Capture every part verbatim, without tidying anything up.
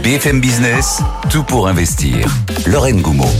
B F M Business, tout pour investir. Lorraine Goumeau.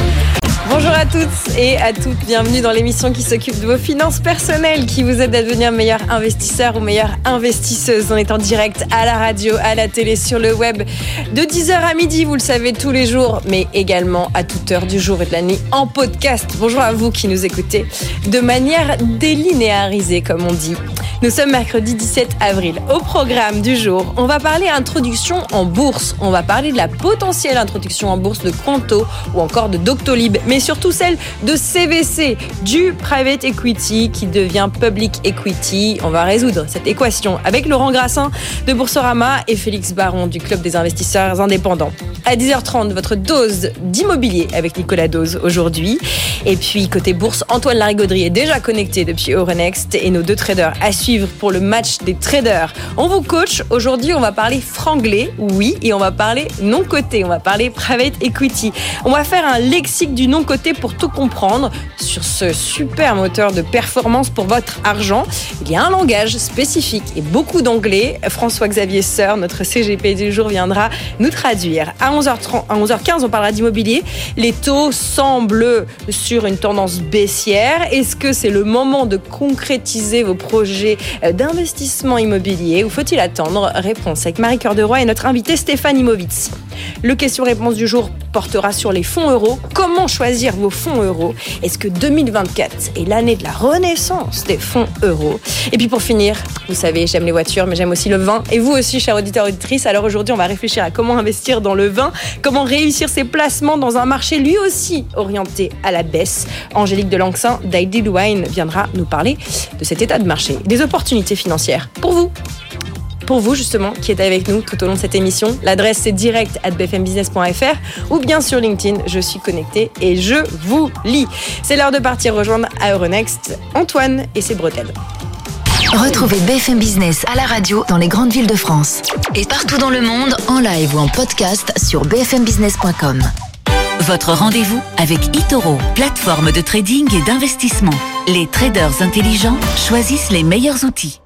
Bonjour à toutes et à toutes, bienvenue dans l'émission qui s'occupe de vos finances personnelles, qui vous aide à devenir meilleur investisseur ou meilleure investisseuse. On est en direct à la radio, à la télé, sur le web, de dix heures à midi, vous le savez, tous les jours, mais également à toute heure du jour et de la nuit en podcast. Bonjour à vous qui nous écoutez de manière délinéarisée, comme on dit. Nous sommes mercredi dix-sept avril. Au programme du jour, on va parler introduction en bourse. On va parler de la potentielle introduction en bourse de Qonto ou encore de Doctolib, mais surtout celle de C V C, du private equity qui devient public equity. On va résoudre cette équation avec Laurent Grassin de Boursorama et Félix Baron du Club des investisseurs indépendants. À dix heures trente, votre dose d'immobilier avec Nicolas Dose aujourd'hui. Et puis côté bourse, Antoine Larigauderie est déjà connecté depuis Euronext et nos deux traders à suivre pour le match des traders. On vous coach. Aujourd'hui, on va parler franglais, oui, et on va parler non-coté. On va parler private equity. On va faire un lexique du non-coté pour tout comprendre sur ce super moteur de performance pour votre argent. Il y a un langage spécifique et beaucoup d'anglais. François-Xavier Seur, notre C G P du jour, viendra nous traduire. À onze heures trente, à onze heures quinze, on parlera d'immobilier. Les taux semblent sur une tendance baissière. Est-ce que c'est le moment de concrétiser vos projets d'investissement immobilier ou faut-il attendre? Réponse avec Marie Cœur de Roy et notre invité Stéphane Imovitz. Le question-réponse du jour portera sur les fonds euros. Comment choisir vos fonds euros? Est-ce que deux mille vingt-quatre est l'année de la renaissance des fonds euros? Et puis pour finir, vous savez, j'aime les voitures, mais j'aime aussi le vin. Et vous aussi, chers auditeurs et auditrices. Alors aujourd'hui, on va réfléchir à comment investir dans le vin, comment réussir ses placements dans un marché lui aussi orienté à la baisse. Angélique Delanxin d'Ideal Wine viendra nous parler de cet état de marché, des opportunités financières pour vous. Pour vous, justement, qui êtes avec nous tout au long de cette émission. L'adresse, c'est direct arobase b f m business point f r ou bien sur LinkedIn. Je suis connectée et je vous lis. C'est l'heure de partir rejoindre à Euronext Antoine et ses bretelles. Retrouvez B F M Business à la radio dans les grandes villes de France et partout dans le monde en live ou en podcast sur b f m business point com. Votre rendez-vous avec eToro, plateforme de trading et d'investissement. Les traders intelligents choisissent les meilleurs outils.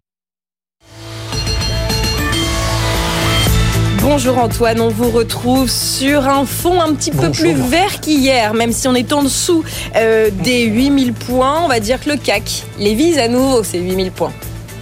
Bonjour Antoine, on vous retrouve sur un fond un petit peu Bonjour. plus vert qu'hier, même si on est en dessous euh, des huit mille points. On va dire que le C A C les vise à nouveau, ces huit mille points.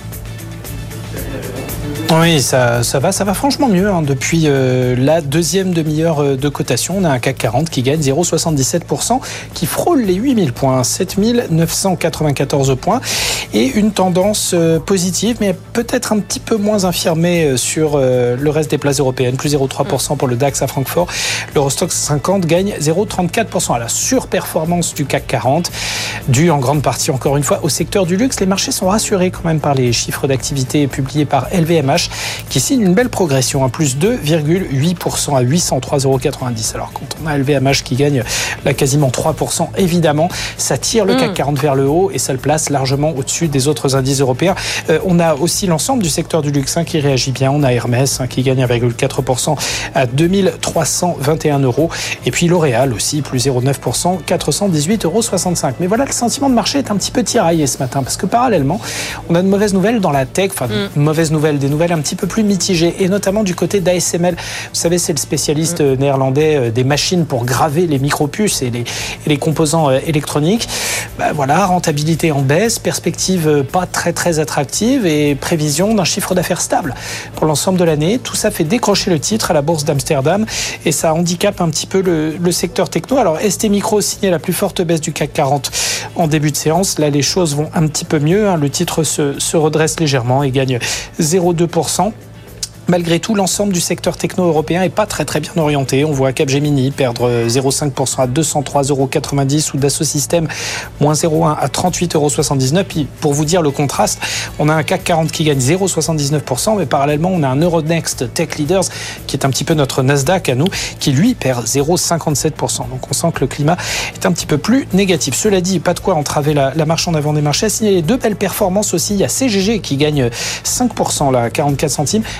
Oui, ça, ça va, ça va franchement mieux. Hein. Depuis euh, la deuxième demi-heure de cotation, on a un C A C quarante qui gagne zéro virgule soixante-dix-sept pour cent, qui frôle les huit mille points, sept mille neuf cent quatre-vingt-quatorze points, et une tendance euh, positive, mais peut-être un petit peu moins infirmée sur euh, le reste des places européennes, plus zéro virgule trois pour cent pour le DAX à Francfort. L'Eurostoxx cinquante gagne zéro virgule trente-quatre pour cent à la surperformance du C A C quarante, due en grande partie, encore une fois, au secteur du luxe. Les marchés sont rassurés quand même par les chiffres d'activité publiés par L V M H, qui signe une belle progression, à plus deux virgule huit pour cent à huit cent trois virgule quatre-vingt-dix. Alors quand on a L V M H qui gagne là quasiment trois pour cent, évidemment, ça tire le mmh. C A C quarante vers le haut et ça le place largement au-dessus des autres indices européens. Euh, on a aussi l'ensemble du secteur du luxe hein, qui réagit bien. On a Hermès hein, qui gagne un virgule quatre pour cent à deux mille trois cent vingt et un euros. Et puis L'Oréal aussi, plus zéro virgule neuf pour cent, quatre cent dix-huit euros soixante-cinq. Mais voilà, le sentiment de marché est un petit peu tiraillé ce matin parce que parallèlement, on a de mauvaises nouvelles dans la tech, enfin de mmh. mauvaises nouvelles, des nouvelles un petit peu plus mitigé, et notamment du côté d'A S M L. Vous savez, c'est le spécialiste mmh. néerlandais des machines pour graver les micropuces et les, et les composants électroniques. Ben voilà, rentabilité en baisse, perspective pas très très attractive et prévision d'un chiffre d'affaires stable pour l'ensemble de l'année. Tout ça fait décrocher le titre à la bourse d'Amsterdam et ça handicape un petit peu le, le secteur techno. Alors S T Micro signait la plus forte baisse du C A C quarante en début de séance. Là, les choses vont un petit peu mieux. Hein. Le titre se, se redresse légèrement et gagne zéro virgule deux pour cent. Malgré tout, l'ensemble du secteur techno-européen n'est pas très très bien orienté. On voit Capgemini perdre zéro virgule cinq pour cent à deux cent trois euros quatre-vingt-dix ou Dassault Systèmes moins zéro virgule un à trente-huit euros soixante-dix-neuf. Puis pour vous dire le contraste, on a un C A C quarante qui gagne zéro virgule soixante-dix-neuf pour cent, mais parallèlement on a un Euronext Tech Leaders qui est un petit peu notre Nasdaq à nous, qui lui perd zéro virgule cinquante-sept pour cent. Donc on sent que le climat est un petit peu plus négatif. Cela dit, pas de quoi entraver la, la marche en avant des marchés. A signalé deux belles performances aussi. Il y a C G G qui gagne cinq pour cent là, à quarante-quatre centimes. Il y a T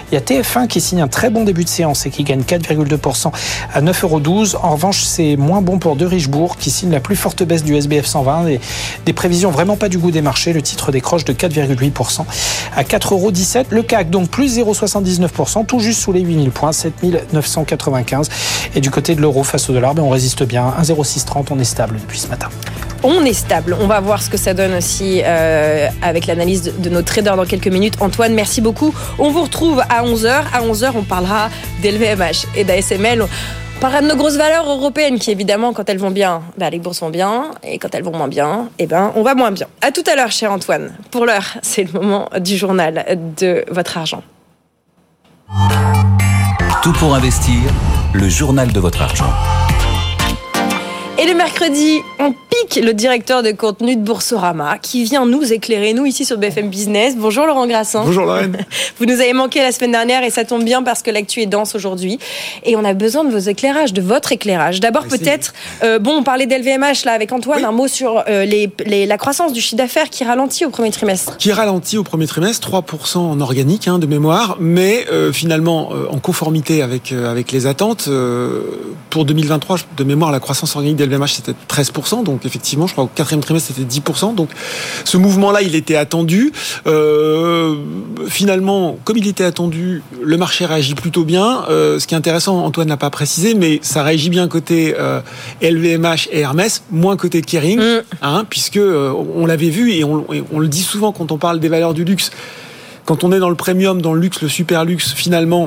T F un qui signe un très bon début de séance et qui gagne quatre virgule deux pour cent à neuf euros douze. En revanche, c'est moins bon pour De Richebourg qui signe la plus forte baisse du S B F cent vingt et des prévisions vraiment pas du goût des marchés. Le titre décroche de quatre virgule huit pour cent à quatre euros dix-sept. Le C A C donc plus zéro virgule soixante-dix-neuf pour cent, tout juste sous les huit mille points, sept mille neuf cent quatre-vingt-quinze. Et du côté de l'euro face au dollar, ben on résiste bien. un virgule zéro six trente, on est stable depuis ce matin. On est stable. On va voir ce que ça donne aussi euh, avec l'analyse de, de nos traders dans quelques minutes. Antoine, merci beaucoup. On vous retrouve à onze heures. À onze heures, on parlera d'L V M H et d'A S M L. On parlera de nos grosses valeurs européennes qui, évidemment, quand elles vont bien, bah, les bourses vont bien. Et quand elles vont moins bien, eh ben, on va moins bien. À tout à l'heure, cher Antoine. Pour l'heure, c'est le moment du journal de votre argent. Tout pour investir, le journal de votre argent. Et le mercredi, on pique le directeur de contenu de Boursorama qui vient nous éclairer, nous ici sur B F M Business. Bonjour Laurent Grassin. Bonjour Lorraine. Vous nous avez manqué la semaine dernière et ça tombe bien parce que l'actu est dense aujourd'hui. Et on a besoin de vos éclairages, de votre éclairage. D'abord Merci. peut-être, euh, bon on parlait d'L V M H là avec Antoine, oui. un mot sur euh, les, les, la croissance du chiffre d'affaires qui ralentit au premier trimestre. Qui ralentit au premier trimestre, trois pour cent en organique hein, de mémoire, mais euh, finalement euh, en conformité avec, euh, avec les attentes. Euh, pour deux mille vingt-trois, de mémoire, la croissance organique d'L V M H c'était treize pour cent, donc effectivement je crois au quatrième trimestre c'était dix pour cent, donc ce mouvement là il était attendu. Euh, finalement comme il était attendu, le marché réagit plutôt bien. Euh, ce qui est intéressant, Antoine n'a pas précisé, mais ça réagit bien côté euh, L V M H et Hermès, moins côté Kering, mm. hein, puisque euh, on l'avait vu et on, et on le dit souvent quand on parle des valeurs du luxe, quand on est dans le premium, dans le luxe, le super luxe, finalement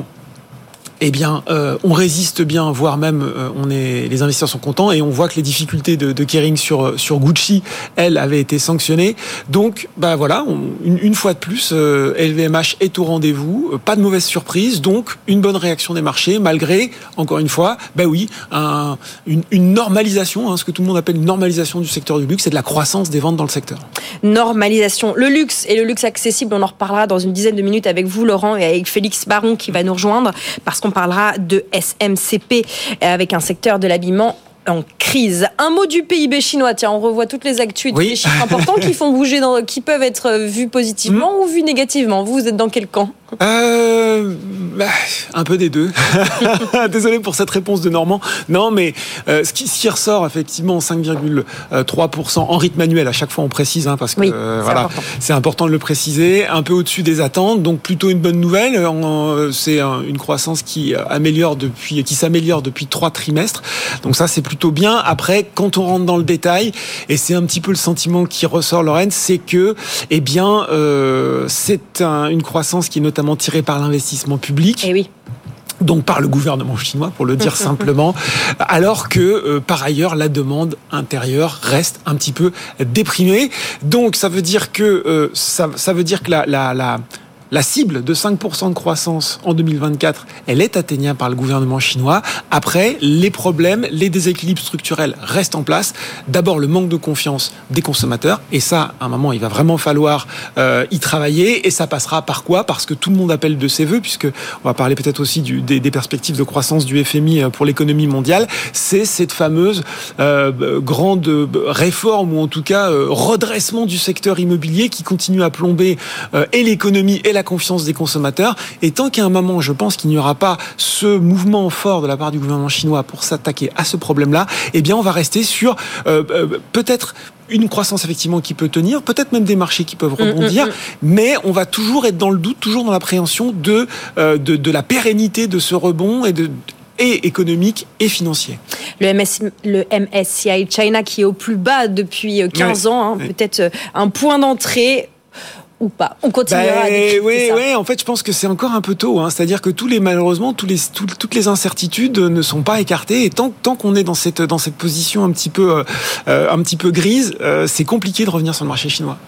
eh bien, euh, on résiste bien, voire même, euh, on est, les investisseurs sont contents et on voit que les difficultés de, de Kering sur sur Gucci, elles, avaient été sanctionnées. Donc, bah voilà, on, une, une fois de plus, euh, L V M H est au rendez-vous, euh, pas de mauvaise surprise, donc une bonne réaction des marchés, malgré, encore une fois, bah oui, un, une, une normalisation, hein, ce que tout le monde appelle une normalisation du secteur du luxe, et de la croissance des ventes dans le secteur. Normalisation, le luxe et le luxe accessible, on en reparlera dans une dizaine de minutes avec vous, Laurent, et avec Félix Baron qui va nous rejoindre, parce qu'on On parlera de S M C P avec un secteur de l'habillement en crise. Un mot du P I B chinois. Tiens, on revoit toutes les actus et tous oui. les chiffres importants qui font bouger, dans, qui peuvent être vus positivement mmh. ou vus négativement. Vous, vous êtes dans quel camp ? Euh, bah, un peu des deux. Désolé pour cette réponse de Normand. Non, mais euh, ce, qui, ce qui ressort effectivement, cinq virgule trois pour cent en rythme annuel. À chaque fois, on précise, hein, parce que oui, euh, c'est voilà, important. C'est important de le préciser. Un peu au-dessus des attentes, donc plutôt une bonne nouvelle. En, c'est un, une croissance qui améliore depuis, qui s'améliore depuis trois trimestres. Donc ça, c'est plutôt bien. Après, quand on rentre dans le détail, et c'est un petit peu le sentiment qui ressort, Lorraine, c'est que, eh bien, euh, c'est un, une croissance qui est notamment tirée par l'investissement public. Eh oui. Donc par le gouvernement chinois, pour le dire simplement, alors que euh, par ailleurs la demande intérieure reste un petit peu déprimée. Donc ça veut dire que euh, ça, ça veut dire que la, la, la La cible de cinq pour cent de croissance en deux mille vingt-quatre, elle est atteignable par le gouvernement chinois. Après, les problèmes, les déséquilibres structurels restent en place. D'abord, le manque de confiance des consommateurs. Et ça, à un moment, il va vraiment falloir euh, y travailler. Et ça passera par quoi ? Parce que tout le monde appelle de ses voeux, puisque on va parler peut-être aussi du, des, des perspectives de croissance du F M I pour l'économie mondiale. C'est cette fameuse euh, grande réforme, ou en tout cas euh, redressement du secteur immobilier qui continue à plomber euh, et l'économie et la confiance des consommateurs. Et tant qu'à un moment, je pense qu'il n'y aura pas ce mouvement fort de la part du gouvernement chinois pour s'attaquer à ce problème-là, eh bien, on va rester sur euh, euh, peut-être une croissance effectivement qui peut tenir, peut-être même des marchés qui peuvent rebondir, mmh, mmh, mmh. mais on va toujours être dans le doute, toujours dans l'appréhension de, euh, de, de la pérennité de ce rebond et de et économique et financier. Le, M S, le M S C I China qui est au plus bas depuis quinze oui. ans, hein, oui. peut-être un point d'entrée ou pas. On continuera. Bah, oui, oui. En fait, je pense que c'est encore un peu tôt. Hein. C'est-à-dire que tous les malheureusement, tous les tout, toutes les incertitudes ne sont pas écartées. Et tant tant qu'on est dans cette dans cette position un petit peu euh, un petit peu grise, euh, c'est compliqué de revenir sur le marché chinois.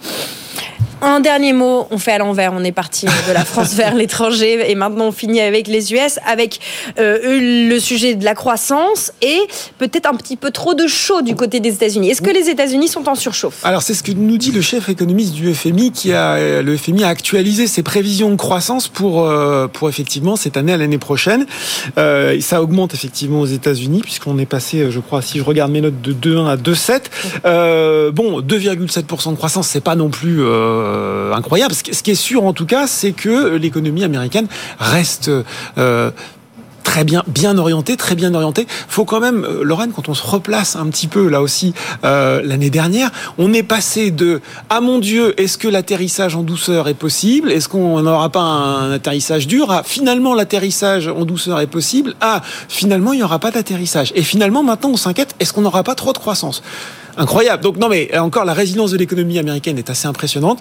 Un dernier mot, on fait à l'envers, on est parti de la France vers l'étranger et maintenant on finit avec les U S, avec euh, le sujet de la croissance et peut-être un petit peu trop de chaud du côté des États-Unis. Est-ce que les États-Unis sont en surchauffe ? Alors c'est ce que nous dit le chef économiste du F M I, qui a le F M I a actualisé ses prévisions de croissance pour euh, pour effectivement cette année à l'année prochaine. Euh, ça augmente effectivement aux États-Unis puisqu'on est passé, je crois, si je regarde mes notes, de deux virgule un à deux virgule sept. Euh, bon, deux virgule sept pour cent de croissance, c'est pas non plus euh, incroyable. Ce qui est sûr, en tout cas, c'est que l'économie américaine reste euh, très bien, bien orienté, très bien orienté. Faut quand même, euh, Lorraine, quand on se replace un petit peu là aussi, euh, l'année dernière, on est passé de ah mon Dieu, est-ce que l'atterrissage en douceur est possible ? Est-ce qu'on n'aura pas un atterrissage dur ? À finalement l'atterrissage en douceur est possible. Ah finalement il n'y aura pas d'atterrissage. Et finalement maintenant on s'inquiète, est-ce qu'on n'aura pas trop de croissance ? Incroyable. Donc non mais encore la résilience de l'économie américaine est assez impressionnante.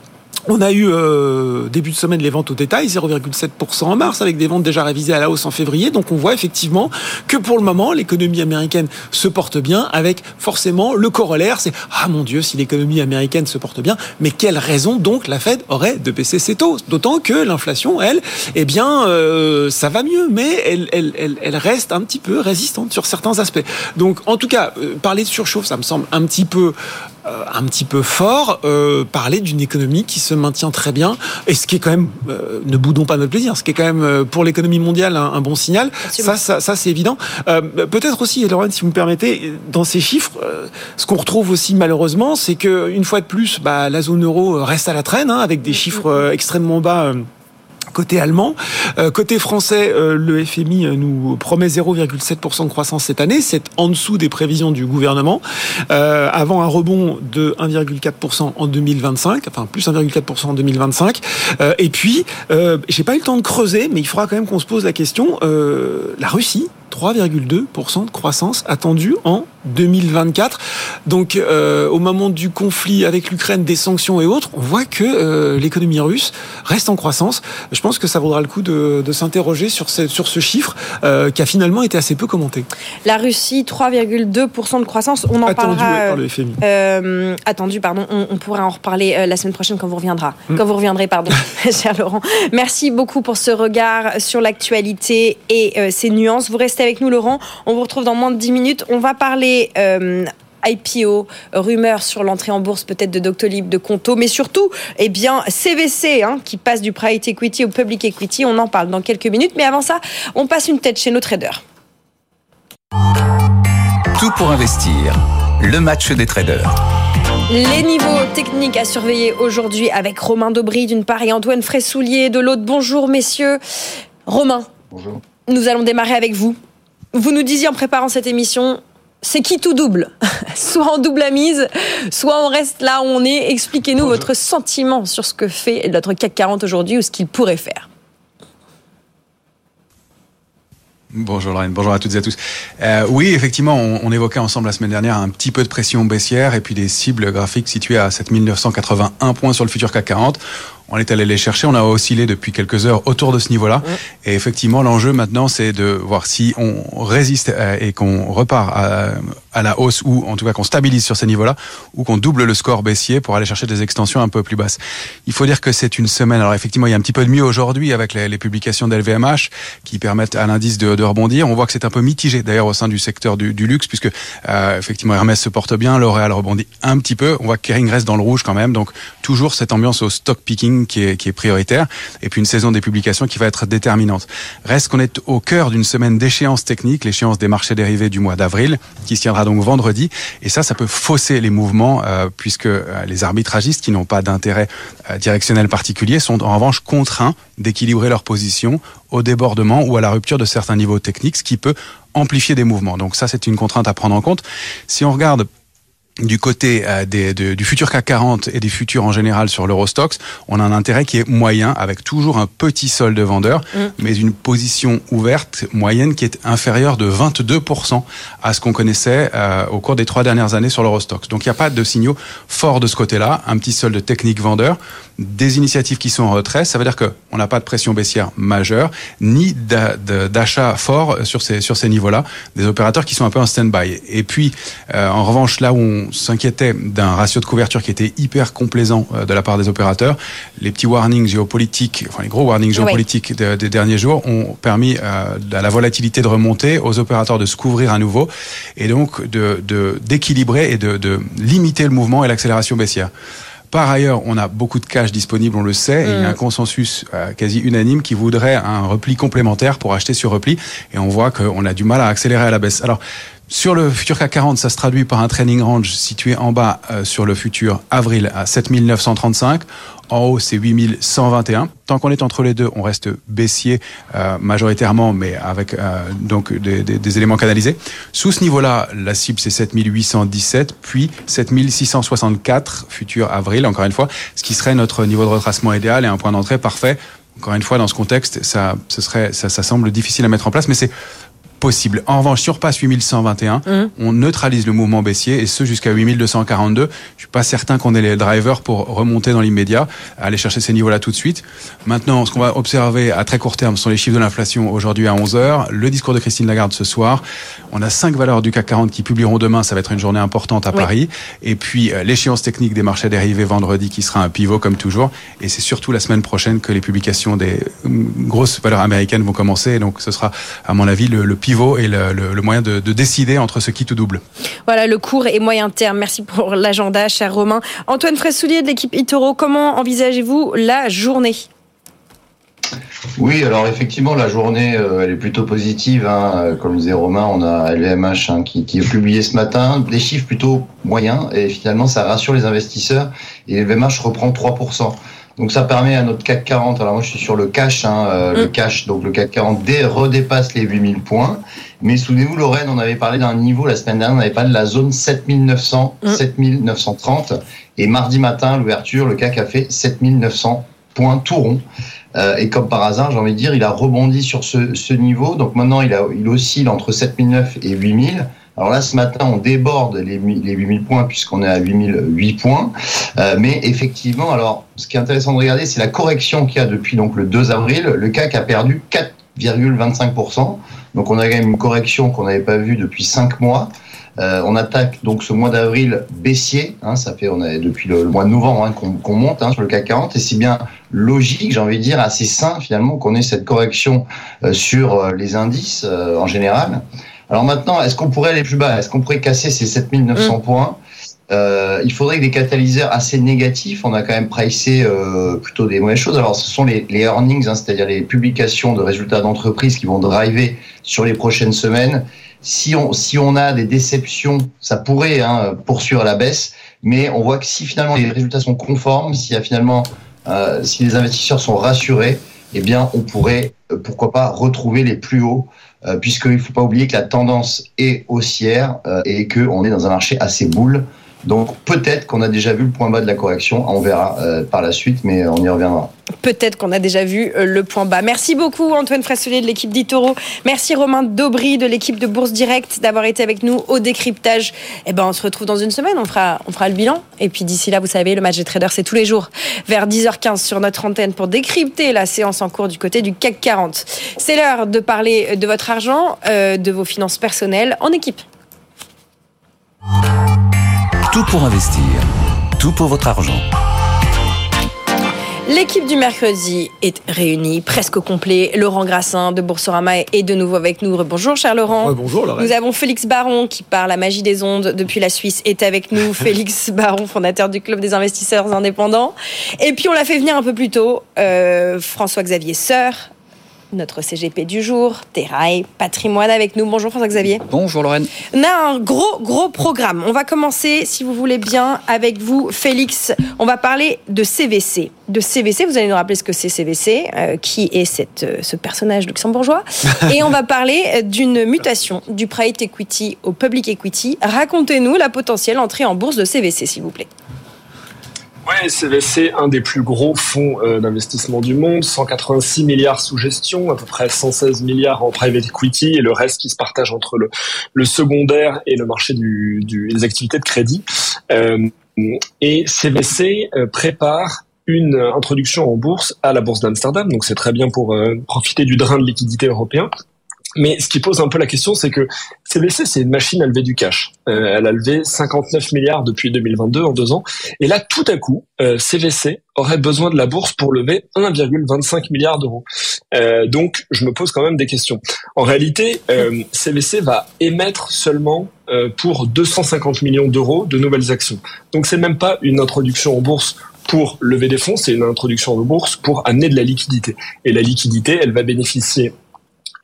On a eu euh, début de semaine les ventes au détail, zéro virgule sept pour cent en mars, avec des ventes déjà révisées à la hausse en février. Donc on voit effectivement que pour le moment, l'économie américaine se porte bien, avec forcément le corollaire, c'est « Ah mon Dieu, si l'économie américaine se porte bien, mais quelle raison donc la Fed aurait de baisser ses taux ?» D'autant que l'inflation, elle, eh bien, euh, ça va mieux, mais elle, elle, elle, elle reste un petit peu résistante sur certains aspects. Donc en tout cas, euh, parler de surchauffe, ça me semble un petit peu... Euh, un petit peu fort, euh, parler d'une économie qui se maintient très bien, et ce qui est quand même, euh, ne boudons pas notre plaisir, ce qui est quand même euh, pour l'économie mondiale un, un bon signal. Ça, ça, ça c'est évident. Euh, peut-être aussi, Lorraine, si vous me permettez, dans ces chiffres, euh, ce qu'on retrouve aussi malheureusement, c'est que une fois de plus, bah, la zone euro reste à la traîne, hein, avec des chiffres euh, extrêmement bas. Euh, Côté allemand, euh, côté français, euh, le F M I nous promet zéro virgule sept pour cent de croissance cette année, c'est en dessous des prévisions du gouvernement, euh, avant un rebond de un virgule quatre pour cent en deux mille vingt-cinq, enfin plus un virgule quatre pour cent en deux mille vingt-cinq. Euh, et puis, euh, j'ai pas eu le temps de creuser, mais il faudra quand même qu'on se pose la question. Euh, la Russie, trois virgule deux pour cent de croissance attendue en deux mille vingt-quatre. Donc, euh, au moment du conflit avec l'Ukraine, des sanctions et autres, on voit que euh, l'économie russe reste en croissance. Je pense que ça vaudra le coup de, de s'interroger sur ce, sur ce chiffre euh, qui a finalement été assez peu commenté. La Russie, trois virgule deux pour cent de croissance. On en attendu, parlera. Ouais, par le F M I. Euh, attendu, pardon. On, on pourra en reparler euh, la semaine prochaine quand vous reviendrez. Mmh. Quand vous reviendrez, pardon, cher Laurent. Merci beaucoup pour ce regard sur l'actualité et euh, ces nuances. Vous restez avec nous, Laurent. On vous retrouve dans moins de dix minutes. On va parler euh, I P O, rumeurs sur l'entrée en bourse peut-être de Doctolib, de Conto, mais surtout, eh bien, C V C, hein, qui passe du private equity au public equity. On en parle dans quelques minutes. Mais avant ça, on passe une tête chez nos traders. Tout pour investir. Le match des traders. Les niveaux techniques à surveiller aujourd'hui avec Romain Daubry d'une part et Antoine Fraissoulier de l'autre. Bonjour messieurs. Romain, bonjour. Nous allons démarrer avec vous. Vous nous disiez en préparant cette émission, c'est qui tout double ? Soit on double la mise, soit on reste là où on est. Expliquez-nous bonjour. Votre sentiment sur ce que fait notre C A C quarante aujourd'hui ou ce qu'il pourrait faire. Bonjour Lorraine, bonjour à toutes et à tous. Euh, oui, effectivement, on, on évoquait ensemble la semaine dernière un petit peu de pression baissière et puis des cibles graphiques situées à sept mille neuf cent quatre-vingt-un points sur le futur C A C quarante. On est allé les chercher, on a oscillé depuis quelques heures autour de ce niveau-là. Mmh. Et effectivement, l'enjeu maintenant, c'est de voir si on résiste et qu'on repart à, à la hausse ou en tout cas qu'on stabilise sur ces niveaux-là ou qu'on double le score baissier pour aller chercher des extensions un peu plus basses. Il faut dire que c'est une semaine. Alors effectivement, il y a un petit peu de mieux aujourd'hui avec les, les publications d'L V M H qui permettent à l'indice de, de rebondir. On voit que c'est un peu mitigé d'ailleurs au sein du secteur du, du luxe puisque euh, effectivement Hermès se porte bien, L'Oréal rebondit un petit peu. On voit que Kering reste dans le rouge quand même. Donc toujours cette ambiance au stock picking qui est, qui est prioritaire, et puis une saison des publications qui va être déterminante. Reste qu'on est au cœur d'une semaine d'échéance technique, l'échéance des marchés dérivés du mois d'avril, qui se tiendra donc vendredi, et ça, ça peut fausser les mouvements, euh, puisque euh, les arbitragistes qui n'ont pas d'intérêt euh, directionnel particulier sont en revanche contraints d'équilibrer leur position au débordement ou à la rupture de certains niveaux techniques, ce qui peut amplifier des mouvements. Donc ça, c'est une contrainte à prendre en compte. Si on regarde du côté euh, des, de, du futur C A C quarante et des futurs en général sur l'Eurostoxx, on a un intérêt qui est moyen, avec toujours un petit solde vendeur, mmh. mais une position ouverte moyenne qui est inférieure de vingt-deux pour cent à ce qu'on connaissait euh, au cours des trois dernières années sur l'Eurostoxx. Donc il n'y a pas de signaux forts de ce côté-là, un petit solde technique vendeur, des initiatives qui sont en retrait, ça veut dire qu'on n'a pas de pression baissière majeure, ni d'a, d'achat fort sur ces, sur ces niveaux-là, des opérateurs qui sont un peu en stand-by. Et puis, euh, en revanche, là où on s'inquiétait d'un ratio de couverture qui était hyper complaisant de la part des opérateurs, les petits warnings géopolitiques, enfin les gros warnings géopolitiques oui. de, des derniers jours ont permis euh, à la volatilité de remonter, aux opérateurs de se couvrir à nouveau et donc de, de, d'équilibrer et de, de limiter le mouvement et l'accélération baissière. Par ailleurs, on a beaucoup de cash disponible, on le sait, mmh. et il y a un consensus euh, quasi unanime qui voudrait un repli complémentaire pour acheter sur repli, et on voit qu'on a du mal à accélérer à la baisse. Alors, Sur le futur C A C quarante, ça se traduit par un trading range situé en bas euh, sur le futur avril à sept mille neuf cent trente-cinq. En haut, c'est huit mille cent vingt et un. Tant qu'on est entre les deux, on reste baissier euh, majoritairement, mais avec euh, donc des, des, des éléments canalisés. Sous ce niveau-là, la cible, c'est sept mille huit cent dix-sept, puis sept mille six cent soixante-quatre, futur avril, encore une fois, ce qui serait notre niveau de retracement idéal et un point d'entrée parfait. Encore une fois, dans ce contexte, ça, ce serait, ça, ça semble difficile à mettre en place, mais c'est possible. En revanche, si on repasse huit mille cent vingt et un, mmh. on neutralise le mouvement baissier et ce jusqu'à huit mille deux cent quarante-deux. Je suis pas certain qu'on ait les drivers pour remonter dans l'immédiat, aller chercher ces niveaux-là tout de suite. Maintenant, ce qu'on va observer à très court terme sont les chiffres de l'inflation aujourd'hui à onze heures, le discours de Christine Lagarde ce soir. On a cinq valeurs du C A C quarante qui publieront demain, ça va être une journée importante à oui. Paris. Et puis euh, l'échéance technique des marchés dérivés vendredi qui sera un pivot comme toujours. Et c'est surtout la semaine prochaine que les publications des euh, grosses valeurs américaines vont commencer. Donc ce sera, à mon avis, le, le pivot et le, le, le moyen de, de décider entre ce qui tout double. Voilà, le court et moyen terme. Merci pour l'agenda, cher Romain. Antoine Fraissoulier de l'équipe eToro, comment envisagez-vous la journée ? Oui, alors effectivement, la journée, euh, elle est plutôt positive. Hein. Comme disait Romain, on a L V M H hein, qui, qui est publié ce matin, des chiffres plutôt moyens, et finalement, ça rassure les investisseurs. Et L V M H reprend trois pour cent. Donc ça permet à notre C A C quarante, alors moi je suis sur le cash, hein, euh, mmh. le cash, donc le C A C quarante dé, redépasse les huit mille points. Mais souvenez-vous, Lorraine, on avait parlé d'un niveau la semaine dernière, on avait parlé de la zone sept mille neuf cents, mmh. sept mille neuf cent trente. Et mardi matin, à l'ouverture, le C A C a fait sept mille neuf cents points tout rond. Euh, et comme par hasard, j'ai envie de dire, il a rebondi sur ce, ce niveau. Donc maintenant, il, a, il oscille entre sept mille neuf et huit mille. Alors là, ce matin, on déborde les, les huit mille points puisqu'on est à huit mille huit points. Euh, mais effectivement, alors, ce qui est intéressant de regarder, c'est la correction qu'il y a depuis donc le deux avril. Le C A C a perdu quatre virgule vingt-cinq pour cent. Donc on a quand même une correction qu'on n'avait pas vue depuis cinq mois. Euh, on attaque donc ce mois d'avril baissier, hein, ça fait on a depuis le, le mois de novembre hein, qu'on, qu'on monte hein, sur le C A C quarante, et c'est bien logique, j'ai envie de dire assez sain finalement qu'on ait cette correction euh, sur euh, les indices euh, en général. Alors maintenant, est-ce qu'on pourrait aller plus bas ? Est-ce qu'on pourrait casser ces sept mille neuf cents mmh. points ? Euh, il faudrait que des catalyseurs assez négatifs. On a quand même pricé euh, plutôt des mauvaises choses. Alors, ce sont les, les earnings, hein, c'est-à-dire les publications de résultats d'entreprise qui vont driver sur les prochaines semaines. Si on si on a des déceptions, ça pourrait hein, poursuivre la baisse. Mais on voit que si finalement les résultats sont conformes, s'il y a finalement euh, si les investisseurs sont rassurés, eh bien, on pourrait euh, pourquoi pas retrouver les plus hauts. Euh, puisqu'il ne faut pas oublier que la tendance est haussière euh, et qu'on est dans un marché assez boule. Donc peut-être qu'on a déjà vu le point bas de la correction, on verra euh, par la suite, mais on y reviendra. Peut-être qu'on a déjà vu euh, le point bas. Merci beaucoup Antoine Fraissoulier de l'équipe d'eToro. Merci Romain Daubry de l'équipe de Bourse Direct d'avoir été avec nous au décryptage. Eh ben, on se retrouve dans une semaine, on fera, on fera le bilan. Et puis d'ici là, vous savez, le match des traders, c'est tous les jours vers dix heures quinze sur notre antenne pour décrypter la séance en cours du côté du C A C quarante. C'est l'heure de parler de votre argent, euh, de vos finances personnelles en équipe. Tout pour investir, tout pour votre argent. L'équipe du mercredi est réunie, presque au complet. Laurent Grassin de Boursorama est de nouveau avec nous. Bonjour cher Laurent. Ouais, bonjour Laurent. Nous avons Félix Baron qui par la magie des ondes depuis la Suisse est avec nous. Félix Baron, fondateur du Club des investisseurs indépendants. Et puis on l'a fait venir un peu plus tôt, euh, François-Xavier Seur, notre C G P du jour, Terrail Patrimoine avec nous. Bonjour François-Xavier. Bonjour Lorraine. On a un gros, gros programme. On va commencer, si vous voulez bien, avec vous, Félix. On va parler de C V C. De C V C, vous allez nous rappeler ce que c'est C V C, euh, qui est cette, euh, ce personnage luxembourgeois. Et on va parler d'une mutation du private equity au public equity. Racontez-nous la potentielle entrée en bourse de C V C, s'il vous plaît. Ouais, C V C, un des plus gros fonds euh, d'investissement du monde, cent quatre-vingt-six milliards sous gestion, à peu près cent seize milliards en private equity et le reste qui se partage entre le, le secondaire et le marché du, du, des activités de crédit. Euh, et C V C euh, prépare une introduction en bourse à la bourse d'Amsterdam, donc c'est très bien pour euh, profiter du drain de liquidité européen. Mais ce qui pose un peu la question, c'est que C V C, c'est une machine à lever du cash. Euh, elle a levé cinquante-neuf milliards depuis deux mille vingt-deux, en deux ans. Et là, tout à coup, euh, C V C aurait besoin de la bourse pour lever un virgule vingt-cinq milliard d'euros. Euh, donc, je me pose quand même des questions. En réalité, euh, C V C va émettre seulement euh, pour deux cent cinquante millions d'euros de nouvelles actions. Donc, c'est même pas une introduction en bourse pour lever des fonds, c'est une introduction en bourse pour amener de la liquidité. Et la liquidité, elle va bénéficier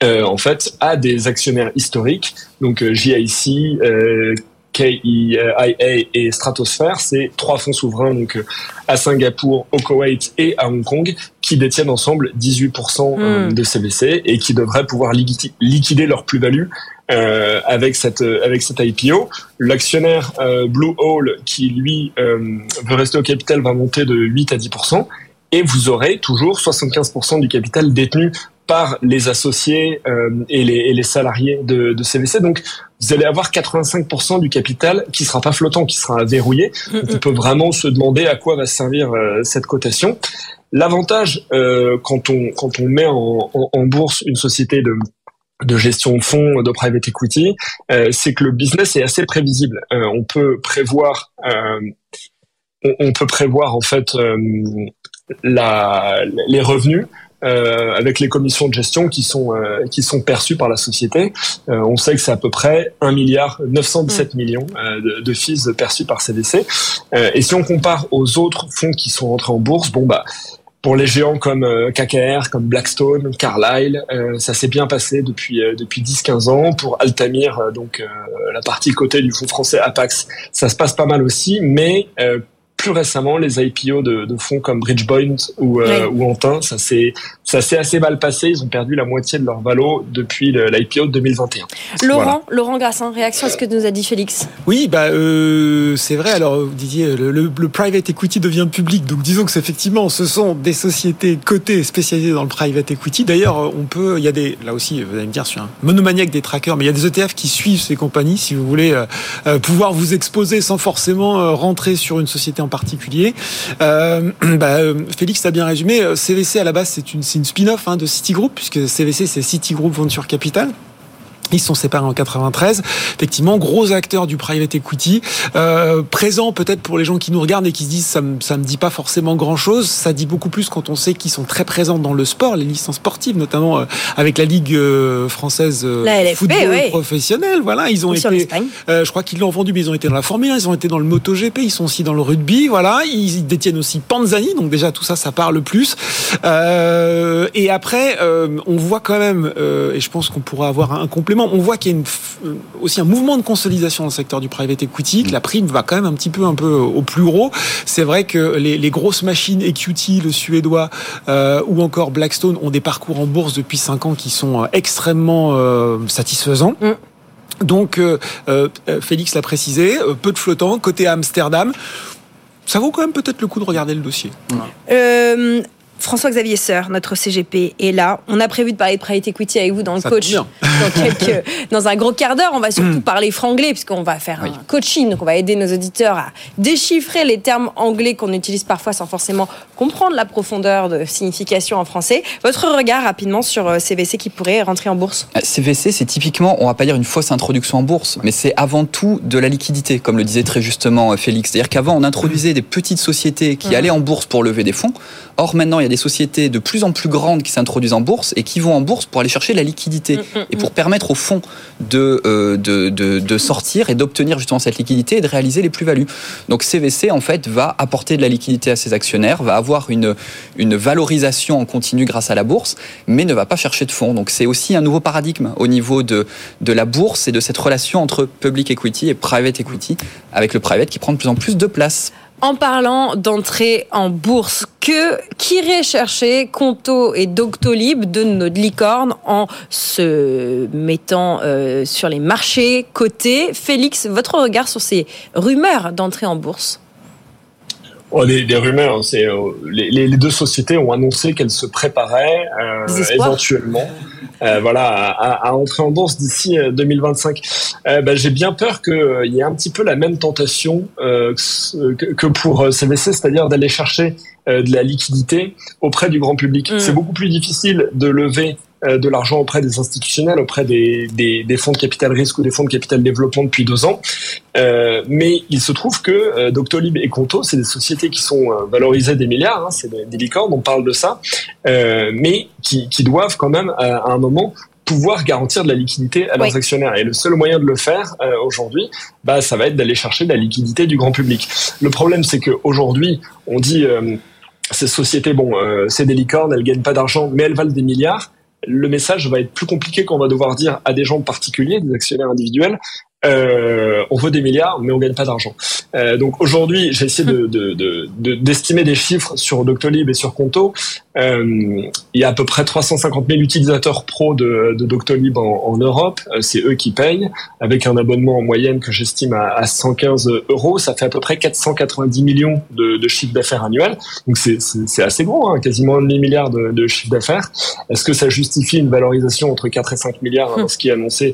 euh, en fait, a des actionnaires historiques, donc euh, J I C, euh, K I A et Stratosphere, c'est trois fonds souverains donc euh, à Singapour, au Koweït et à Hong Kong qui détiennent ensemble dix-huit pour cent euh, mmh. de C V C et qui devraient pouvoir liquider, liquider leur plus-value euh, avec cette avec cette I P O. L'actionnaire euh, Blue Owl qui lui euh, veut rester au capital va monter de huit à dix pour cent et vous aurez toujours soixante-quinze pour cent du capital détenu par les associés euh, et, les, et les salariés de, de C V C. Donc, vous allez avoir quatre-vingt-cinq pour cent du capital qui sera pas flottant, qui sera verrouillé. Donc, on peut vraiment se demander à quoi va servir euh, cette cotation. L'avantage, euh, quand on quand on met en, en, en bourse une société de de gestion de fonds, de private equity, euh, c'est que le business est assez prévisible. Euh, on peut prévoir, euh, on, on peut prévoir en fait euh, la, les revenus. Euh, avec les commissions de gestion qui sont euh, qui sont perçues par la société, euh, on sait que c'est à peu près un milliard neuf cent dix-sept millions euh, de, de fees perçus par C V C. Euh, et si on compare aux autres fonds qui sont rentrés en bourse, bon bah pour les géants comme euh, K K R, comme Blackstone, Carlyle, euh, ça s'est bien passé depuis euh, depuis dix quinze ans. Pour Altamir, euh, donc euh, la partie cotée du fonds français Apax, ça se passe pas mal aussi, mais euh, plus récemment, les I P O de, de fonds comme Bridgepoint ou, euh, oui. ou Antin, ça s'est, ça s'est assez mal passé. Ils ont perdu la moitié de leur valo depuis le, l'I P O de deux mille vingt et un. Laurent, voilà. Laurent Grassin, réaction à ce que nous a dit Félix. Oui, bah euh, c'est vrai. Alors vous disiez le, le, le private equity devient public, donc disons que c'est effectivement, ce sont des sociétés cotées spécialisées dans le private equity. D'ailleurs, on peut, il y a des, là aussi, vous allez me dire, je suis un monomaniaque des trackers, mais il y a des E T F qui suivent ces compagnies. Si vous voulez euh, euh, pouvoir vous exposer sans forcément euh, rentrer sur une société en particulier. Euh, bah, Félix t'a bien résumé. C V C à la base c'est une, c'est une spin-off hein, de Citigroup, puisque C V C c'est Citigroup Venture Capital. Ils se sont séparés en quatre-vingt-treize. Effectivement, gros acteur du private equity, euh, présent peut-être pour les gens qui nous regardent et qui se disent ça me, ça me dit pas forcément grand-chose. Ça dit beaucoup plus quand on sait qu'ils sont très présents dans le sport, les licences sportives, notamment euh, avec la Ligue euh, française euh, la L F P, football oui. professionnel. Voilà, ils ont été. Euh, je crois qu'ils l'ont vendu, mais ils ont été dans la Formule un, ils ont été dans le MotoGP, ils sont aussi dans le rugby. Voilà, ils détiennent aussi Panzani, donc déjà tout ça, ça parle plus. Euh, et après, euh, on voit quand même, euh, et je pense qu'on pourra avoir un complément. On voit qu'il y a une, aussi un mouvement de consolidation dans le secteur du private equity, que la prime va quand même un petit peu, un peu au plus gros. C'est vrai que les, les grosses machines, E Q T, le suédois, euh, ou encore Blackstone, ont des parcours en bourse depuis cinq ans qui sont extrêmement euh, satisfaisants. Mm. Donc, euh, euh, Félix l'a précisé, peu de flottants, côté Amsterdam. Ça vaut quand même peut-être le coup de regarder le dossier. Voilà. Euh... François-Xavier Seur, notre C G P, est là. On a prévu de parler de private equity avec vous dans le ça coach dans, quelques, dans un gros quart d'heure. On va surtout parler franglais puisqu'on va faire oui. un coaching. Donc on va aider nos auditeurs à déchiffrer les termes anglais qu'on utilise parfois sans forcément comprendre la profondeur de signification en français. Votre regard rapidement sur C V C qui pourrait rentrer en bourse. C V C, c'est typiquement, on va pas dire une fausse introduction en bourse, mais c'est avant tout de la liquidité, comme le disait très justement Félix. C'est-à-dire qu'avant, on introduisait des petites sociétés qui mmh. allaient en bourse pour lever des fonds. Or, maintenant, il y a des sociétés de plus en plus grandes qui s'introduisent en bourse et qui vont en bourse pour aller chercher la liquidité mmh, mmh, et pour permettre aux fonds de, euh, de, de, de sortir et d'obtenir justement cette liquidité et de réaliser les plus-values. Donc C V C, en fait, va apporter de la liquidité à ses actionnaires, va avoir une, une valorisation en continu grâce à la bourse, mais ne va pas chercher de fonds. Donc c'est aussi un nouveau paradigme au niveau de, de la bourse et de cette relation entre public equity et private equity, avec le private qui prend de plus en plus de place. En parlant d'entrée en bourse, que qu'irait chercher Conto et Doctolib, deux de nos licornes, en se mettant euh, sur les marchés cotés? Félix, votre regard sur ces rumeurs d'entrée en bourse? Oh, des, des rumeurs, c'est euh, les, les deux sociétés ont annoncé qu'elles se préparaient euh, éventuellement, euh, voilà, à, à entrer en bourse d'ici deux mille vingt-cinq. Euh, bah, j'ai bien peur qu'il euh, y ait un petit peu la même tentation euh, que, que pour C V C, c'est-à-dire d'aller chercher euh, de la liquidité auprès du grand public. Mmh. C'est beaucoup plus difficile de lever de l'argent auprès des institutionnels, auprès des, des, des fonds de capital risque ou des fonds de capital développement depuis deux ans. Euh, mais il se trouve que euh, Doctolib et Conto, c'est des sociétés qui sont euh, valorisées des milliards, hein, c'est des, des licornes, on parle de ça, euh, mais qui, qui doivent quand même, à, à un moment, pouvoir garantir de la liquidité à leurs oui. actionnaires. Et le seul moyen de le faire euh, aujourd'hui, bah, ça va être d'aller chercher de la liquidité du grand public. Le problème, c'est qu'aujourd'hui, on dit... Euh, ces sociétés, bon, euh, c'est des licornes, elles gagnent pas d'argent, mais elles valent des milliards. le message va être plus compliqué quand on va devoir dire à des gens particuliers, des actionnaires individuels, Euh, on veut des milliards, mais on gagne pas d'argent. Euh, donc aujourd'hui, j'ai essayé de, de, de, de, d'estimer des chiffres sur Doctolib et sur Conto. Euh, il y a à peu près trois cent cinquante mille utilisateurs pro de, de Doctolib en, en Europe. Euh, c'est eux qui payent, avec un abonnement en moyenne que j'estime à, à cent quinze euros. Ça fait à peu près quatre cent quatre-vingt-dix millions de, de chiffre d'affaires annuel. Donc c'est, c'est, c'est assez gros, hein, quasiment un demi-milliard de, de chiffre d'affaires. Est-ce que ça justifie une valorisation entre quatre et cinq milliards dans ce qui est annoncé?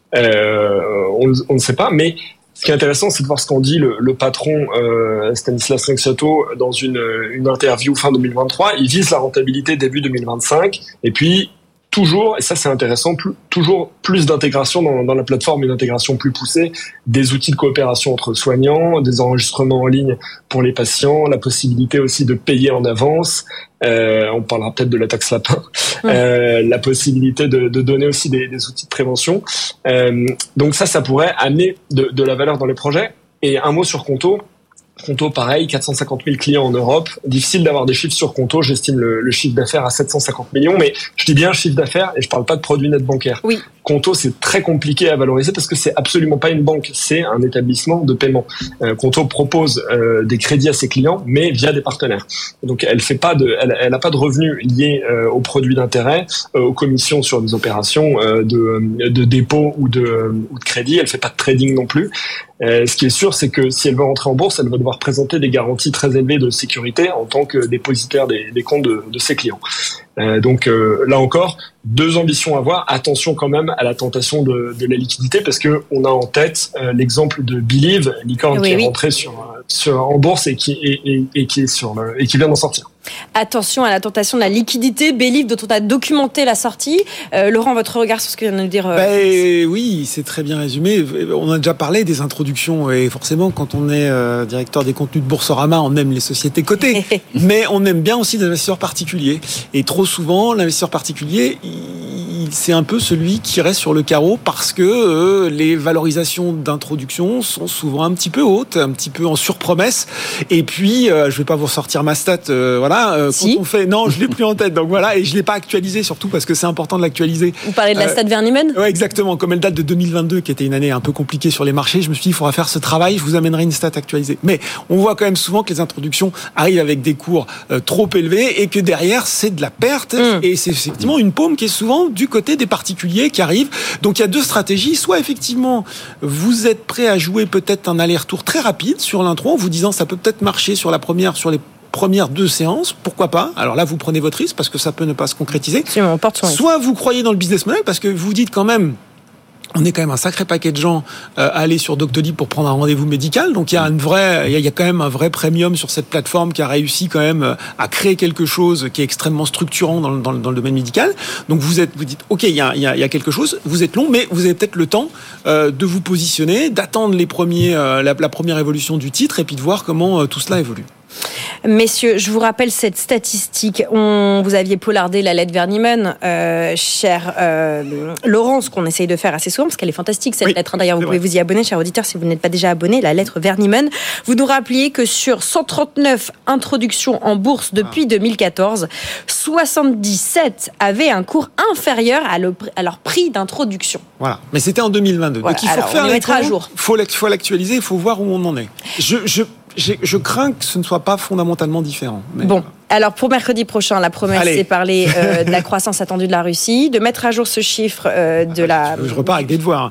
Euh, on, on ne sait pas, mais ce qui est intéressant, c'est de voir ce qu'en dit le, le patron euh, Stanislas Lexato dans une, une interview fin deux mille vingt-trois. Il vise la rentabilité début deux mille vingt-cinq, et puis toujours, et ça c'est intéressant, plus, toujours plus d'intégration dans, dans la plateforme, une intégration plus poussée, des outils de coopération entre soignants, des enregistrements en ligne pour les patients, la possibilité aussi de payer en avance. Euh, on parlera peut-être de la taxe lapin, mmh. euh, la possibilité de, de donner aussi des, des outils de prévention. Euh, donc ça, ça pourrait amener de, de la valeur dans les projets. Et un mot sur Conto. Conto, pareil, quatre cent cinquante mille clients en Europe. Difficile d'avoir des chiffres sur Conto. J'estime le, le chiffre d'affaires à sept cent cinquante millions, mais je dis bien chiffre d'affaires et je parle pas de produits net bancaires. Oui. Conto, c'est très compliqué à valoriser parce que c'est absolument pas une banque, c'est un établissement de paiement. Euh, Conto propose euh, des crédits à ses clients, mais via des partenaires. Donc, elle fait pas de, elle, elle a pas de revenus liés euh, aux produits d'intérêt, euh, aux commissions sur des opérations euh, de, de dépôt ou de, ou de crédit. Elle fait pas de trading non plus. Euh, ce qui est sûr, c'est que si elle veut rentrer en bourse, elle va devoir présenter des garanties très élevées de sécurité en tant que dépositaire des, des comptes de, de ses clients. Euh, donc euh, là encore, deux ambitions à avoir. Attention quand même à la tentation de, de la liquidité, parce que on a en tête euh, l'exemple de Believe, licorne oui, qui oui. est rentré sur, sur en bourse et qui et, et, et qui est sur le, et qui vient d'en sortir. Attention à la tentation de la liquidité, Believe dont on a documenté la sortie. Euh, Laurent, votre regard sur ce que vient de nous dire euh... ben, oui, c'est très bien résumé. On a déjà parlé des introductions et forcément, quand on est euh, directeur des contenus de Boursorama, on aime les sociétés cotées, mais on aime bien aussi des investisseurs particuliers. Et trop souvent, l'investisseur particulier, il, c'est un peu celui qui reste sur le carreau parce que euh, les valorisations d'introduction sont souvent un petit peu hautes, un petit peu en surpromesse. Et puis, euh, je vais pas vous ressortir ma stat, euh, voilà. Euh, si. Quand on fait, non, je l'ai plus en tête, donc voilà, et je l'ai pas actualisé surtout parce que c'est important de l'actualiser. Vous parlez de la stat euh, Vernimen ? Ouais, exactement. Comme elle date de deux mille vingt-deux, qui était une année un peu compliquée sur les marchés, je me suis dit, il faudra faire ce travail. Je vous amènerai une stat actualisée. Mais on voit quand même souvent que les introductions arrivent avec des cours euh, trop élevés et que derrière c'est de la perte. Mmh. Et c'est effectivement une paume qui est souvent du côté des particuliers qui arrivent. Donc il y a deux stratégies. Soit effectivement vous êtes prêt à jouer peut-être un aller-retour très rapide sur l'intro, en vous disant ça peut peut-être marcher sur la première, sur les premières deux séances, pourquoi pas? Alors là, vous prenez votre risque parce que ça peut ne pas se concrétiser. On porte son risque. Soit vous croyez dans le business model parce que vous dites quand même, on est quand même un sacré paquet de gens euh, à aller sur Doctolib pour prendre un rendez-vous médical. Donc il y a une vraie, il y a quand même un vrai premium sur cette plateforme qui a réussi quand même à créer quelque chose qui est extrêmement structurant dans le, dans le, dans le domaine médical. Donc vous êtes, vous dites, ok, il y a, il y a, il y a quelque chose. Vous êtes long, mais vous avez peut-être le temps euh, de vous positionner, d'attendre les premiers, euh, la, la première évolution du titre et puis de voir comment euh, tout cela évolue. Messieurs, je vous rappelle cette statistique. On, vous aviez pollardé la lettre Vernimen, euh, cher euh, Laurence, qu'on essaye de faire assez souvent, parce qu'elle est fantastique, cette oui, lettre. D'ailleurs, vous pouvez vrai. vous y abonner, cher auditeur, si vous n'êtes pas déjà abonné, la lettre Vernimen. Vous nous rappeliez que sur cent trente-neuf introductions en bourse depuis ah. deux mille quatorze, soixante-dix-sept avaient un cours inférieur à, le, à leur prix d'introduction. Voilà, mais c'était en deux mille vingt-deux. Voilà. Donc il faut Alors, faire on les mettra à jour. Il faut, faut l'actualiser, il faut voir où on en est. Je... je... J'ai, je crains que ce ne soit pas fondamentalement différent. Mais bon, alors pour mercredi prochain, la promesse, Allez. c'est parler euh, de la croissance attendue de la Russie, de mettre à jour ce chiffre euh, de la... Je, je repars avec des devoirs.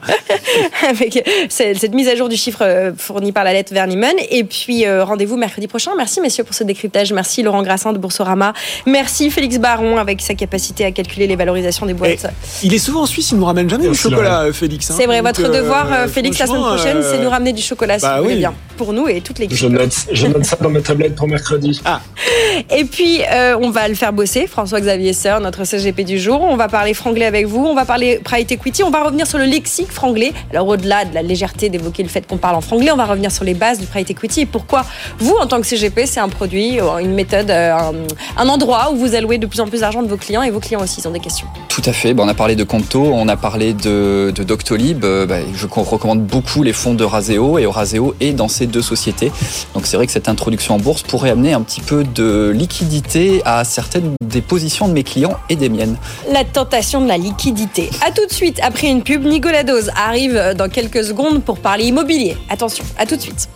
avec cette, cette mise à jour du chiffre euh, fourni par la lettre Vernimen. Et puis, euh, rendez-vous mercredi prochain. Merci, messieurs, pour ce décryptage. Merci, Laurent Grassin de Boursorama. Merci, Félix Baron, avec sa capacité à calculer les valorisations des boîtes. Et il est souvent en Suisse, il ne nous ramène jamais Merci du chocolat, Félix. Hein. C'est vrai, votre Donc, devoir, euh, Félix, la semaine prochaine, euh... c'est de nous ramener du chocolat, bah, si vous voulez oui. bien. Pour nous et toute l'équipe. Je note, je note ça dans mes tablettes pour mercredi. Ah. Et puis, euh, on va le faire bosser, François-Xavier Seur, notre C G P du jour. On va parler franglais avec vous, on va parler private equity, on va revenir sur le lexique franglais. Alors, au-delà de la légèreté d'évoquer le fait qu'on parle en franglais, on va revenir sur les bases du private equity et pourquoi vous, en tant que C G P, c'est un produit, une méthode, un, un endroit où vous allouez de plus en plus d'argent de vos clients et vos clients aussi, ils ont des questions. Tout à fait. Bon, on a parlé de Conto, on a parlé de, de Doctolib. Euh, bah, je recommande beaucoup les fonds de Razeo et Razeo est dans ces ces deux sociétés. Donc c'est vrai que cette introduction en bourse pourrait amener un petit peu de liquidité à certaines des positions de mes clients et des miennes. La tentation de la liquidité. À tout de suite, après une pub, Nicolas Dose arrive dans quelques secondes pour parler immobilier. Attention, à tout de suite.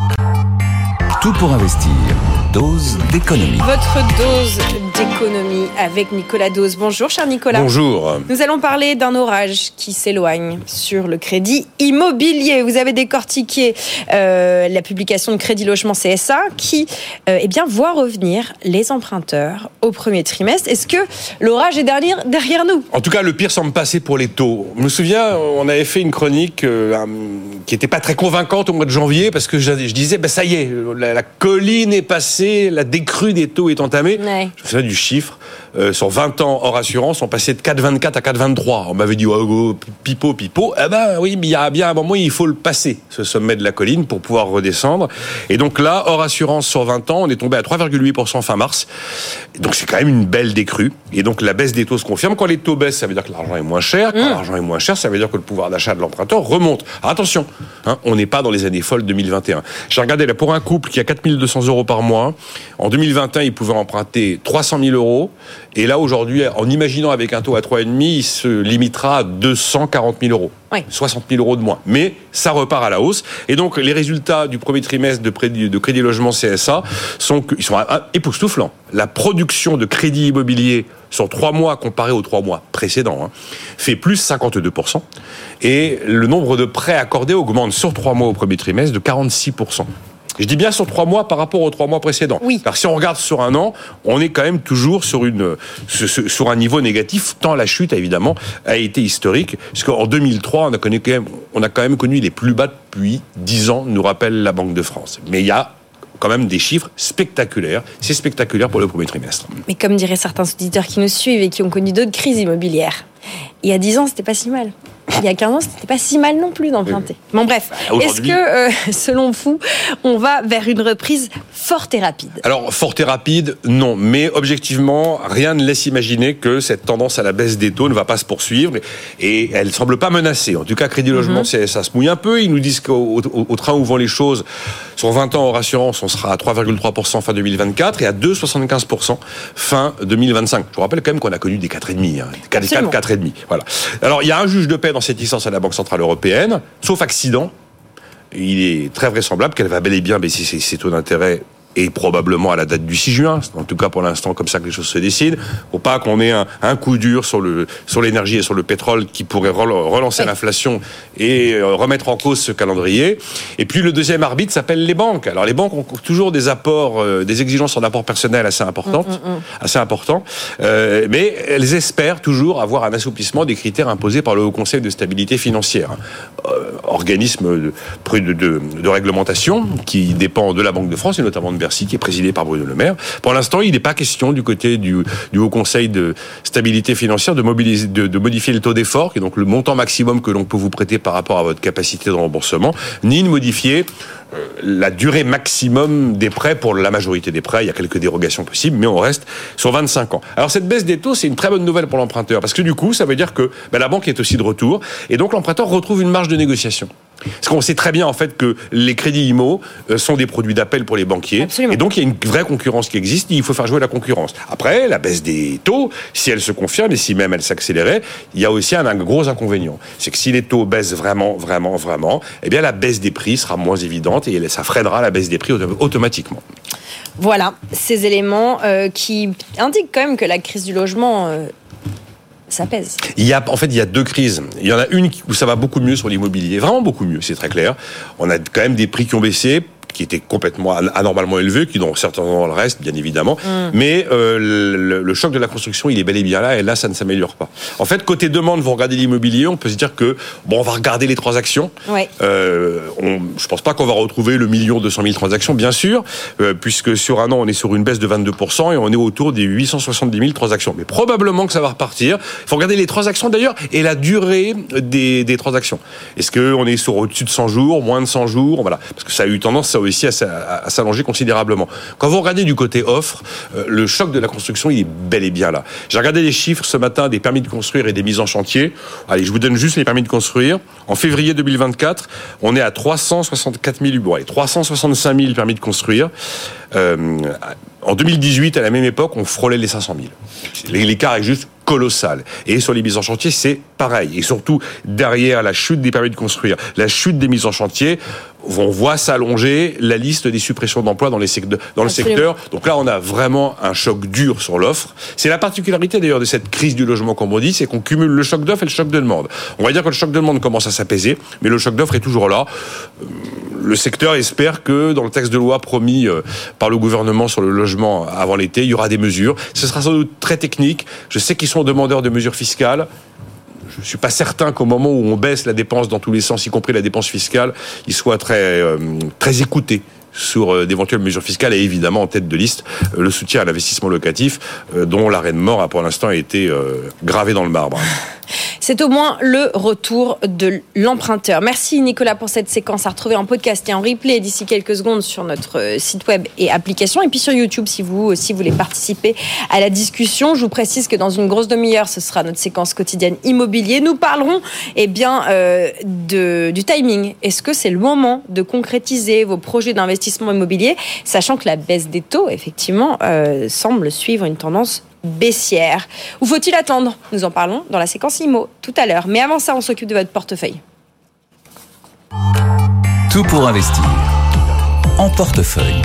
Tout pour investir. Dose d'économie. Votre dose d'économie avec Nicolas Dose. Bonjour, cher Nicolas. Bonjour. Nous allons parler d'un orage qui s'éloigne sur le crédit immobilier. Vous avez décortiqué euh, la publication de Crédit Logement C S A qui euh, eh bien, voit revenir les emprunteurs au premier trimestre. Est-ce que l'orage est derrière, derrière nous ? En tout cas, le pire semble passer pour les taux. Je me souviens, on avait fait une chronique euh, qui n'était pas très convaincante au mois de janvier parce que je, je disais, ben, ça y est, la, la colline est passée, la décrue des taux est entamée. Ouais. Je me souviens du chiffre. Euh, sur vingt ans hors assurance, on passait de quatre virgule vingt-quatre à quatre virgule vingt-trois. On m'avait dit, oh, oh, pipo, pipo. Eh ben oui, mais il y a bien un moment, il faut le passer, ce sommet de la colline, pour pouvoir redescendre. Et donc là, hors assurance sur vingt ans, on est tombé à trois virgule huit pour cent fin mars. Donc c'est quand même une belle décrue. Et donc la baisse des taux se confirme. Quand les taux baissent, ça veut dire que l'argent est moins cher. Quand mmh. l'argent est moins cher, ça veut dire que le pouvoir d'achat de l'emprunteur remonte. Alors attention, hein, on n'est pas dans les années folles deux mille vingt et un. J'ai regardé là, pour un couple qui a quatre mille deux cents euros par mois, en deux mille vingt et un, il pouvait emprunter trois cent mille euros. Et là, aujourd'hui, en imaginant avec un taux à trois virgule cinq, il se limitera à deux cent quarante mille euros. Oui. soixante mille euros de moins. Mais ça repart à la hausse. Et donc, les résultats du premier trimestre de Crédit, de Crédit Logement C S A sont, ils sont époustouflants. La production de crédit immobilier sur trois mois comparé aux trois mois précédents hein, fait plus cinquante-deux pour cent. Et le nombre de prêts accordés augmente sur trois mois au premier trimestre de quarante-six pour cent. Je dis bien sur trois mois par rapport aux trois mois précédents. Oui. Car si on regarde sur un an, on est quand même toujours sur, une, sur un niveau négatif, tant la chute, évidemment, a été historique. Parce qu'en deux mille trois, on a, connu quand même, on a quand même connu les plus bas depuis dix ans, nous rappelle la Banque de France. Mais il y a quand même des chiffres spectaculaires. C'est spectaculaire pour le premier trimestre. Mais comme diraient certains auditeurs qui nous suivent et qui ont connu d'autres crises immobilières, il y a dix ans, c'était pas si mal. Il y a quinze ans, c'était pas si mal non plus d'emprunter. Bon bref, est-ce que, euh, selon vous, on va vers une reprise forte et rapide ? Alors, forte et rapide, non. Mais objectivement, rien ne laisse imaginer que cette tendance à la baisse des taux ne va pas se poursuivre. Et elle ne semble pas menacée. En tout cas, Crédit Logement, mm-hmm. ça se mouille un peu. Ils nous disent qu'au au, au train où vont les choses, sur vingt ans hors assurance, on sera à trois virgule trois pour cent fin deux mille vingt-quatre et à deux virgule soixante-quinze pour cent fin deux mille vingt-cinq. Je vous rappelle quand même qu'on a connu des quatre virgule cinq. Hein. quatre, quatre, quatre virgule cinq. Voilà. Alors, il y a un juge de paix dans cette licence à la Banque Centrale Européenne, sauf accident, il est très vraisemblable qu'elle va bel et bien baisser ses, ses taux d'intérêt et probablement à la date du six juin. C'est en tout cas pour l'instant comme ça que les choses se décident. Faut pas qu'on ait un, un coup dur sur le sur l'énergie et sur le pétrole qui pourrait relancer oui. l'inflation et remettre en cause ce calendrier. Et puis le deuxième arbitre s'appelle les banques. Alors les banques ont toujours des apports, euh, des exigences en apport personnel assez importantes, mmh, mmh. assez importants, euh, mais elles espèrent toujours avoir un assouplissement des critères imposés par le Haut Conseil de stabilité financière, euh, organisme de, de, de, de réglementation qui dépend de la Banque de France et notamment de Bercy, qui est présidé par Bruno Le Maire. Pour l'instant, il n'est pas question du côté du, du Haut Conseil de stabilité financière de, mobiliser, de, de modifier le taux d'effort, qui est donc le montant maximum que l'on peut vous prêter par rapport à votre capacité de remboursement, ni de modifier euh, la durée maximum des prêts pour la majorité des prêts. Il y a quelques dérogations possibles, mais on reste sur vingt-cinq ans. Alors cette baisse des taux, c'est une très bonne nouvelle pour l'emprunteur, parce que du coup, ça veut dire que ben, la banque est aussi de retour, et donc l'emprunteur retrouve une marge de négociation. Parce qu'on sait très bien en fait que les crédits IMO sont des produits d'appel pour les banquiers. Absolument. Et donc il y a une vraie concurrence qui existe, et il faut faire jouer la concurrence. Après, la baisse des taux, si elle se confirme et si même elle s'accélérait, il y a aussi un, un gros inconvénient. C'est que si les taux baissent vraiment, vraiment, vraiment, eh bien la baisse des prix sera moins évidente et ça freinera la baisse des prix automatiquement. Voilà, ces éléments euh, qui indiquent quand même que la crise du logement... Euh ça pèse. Il y a, en fait, il y a deux crises. Il y en a une où ça va beaucoup mieux sur l'immobilier, vraiment beaucoup mieux, c'est très clair. On a quand même des prix qui ont baissé, qui étaient complètement anormalement élevés, qui dans certains endroits le restent, bien évidemment. Mmh. Mais euh, le, le choc de la construction, il est bel et bien là, et là, ça ne s'améliore pas. En fait, côté demande, vous regardez l'immobilier, on peut se dire que, bon, on va regarder les transactions. Ouais. Euh, on, je pense pas qu'on va retrouver le million deux cent mille transactions, bien sûr, euh, puisque sur un an, on est sur une baisse de vingt-deux pour cent et on est autour des huit cent soixante-dix mille transactions. Mais probablement que ça va repartir. Il faut regarder les transactions, d'ailleurs, et la durée des, des transactions. Est-ce qu'on est sur au-dessus de cent jours, moins de cent jours? Voilà. Parce que ça a eu tendance, ça ici à, à, à s'allonger considérablement. Quand vous regardez du côté offre, euh, le choc de la construction, il est bel et bien là. J'ai regardé les chiffres ce matin des permis de construire et des mises en chantier. Allez, je vous donne juste les permis de construire. En février deux mille vingt-quatre, on est à trois cent soixante-quatre mille, bon, allez, trois cent soixante-cinq mille permis de construire. Euh, en deux mille dix-huit, à la même époque, on frôlait les cinq cent mille. L'écart est juste colossal. Et sur les mises en chantier, c'est pareil. Et surtout, derrière la chute des permis de construire, la chute des mises en chantier, on voit s'allonger la liste des suppressions d'emplois dans, les secteurs, dans le secteur. Donc là, on a vraiment un choc dur sur l'offre. C'est la particularité d'ailleurs de cette crise du logement, comme on dit, c'est qu'on cumule le choc d'offre et le choc de demande. On va dire que le choc de demande commence à s'apaiser, mais le choc d'offre est toujours là. Le secteur espère que dans le texte de loi promis par le gouvernement sur le logement avant l'été, il y aura des mesures. Ce sera sans doute très technique. Je sais qu'ils sont demandeurs de mesures fiscales. Je ne suis pas certain qu'au moment où on baisse la dépense dans tous les sens, y compris la dépense fiscale, ils soient très, euh, très écoutés sur euh, d'éventuelles mesures fiscales et évidemment en tête de liste euh, le soutien à l'investissement locatif euh, dont l'arrêt de mort a pour l'instant été euh, gravé dans le marbre. C'est au moins le retour de l'emprunteur. Merci Nicolas pour cette séquence à retrouver en podcast et en replay d'ici quelques secondes sur notre site web et application. Et puis sur YouTube si vous aussi voulez participer à la discussion. Je vous précise que dans une grosse demi-heure, ce sera notre séquence quotidienne immobilier. Nous parlerons eh bien, euh, de, du timing. Est-ce que c'est le moment de concrétiser vos projets d'investissement immobilier, sachant que la baisse des taux, effectivement, euh, semble suivre une tendance baissière. Ou faut-il attendre ? Nous en parlons dans la séquence IMO tout à l'heure. Mais avant ça, on s'occupe de votre portefeuille. Tout pour investir. En portefeuille.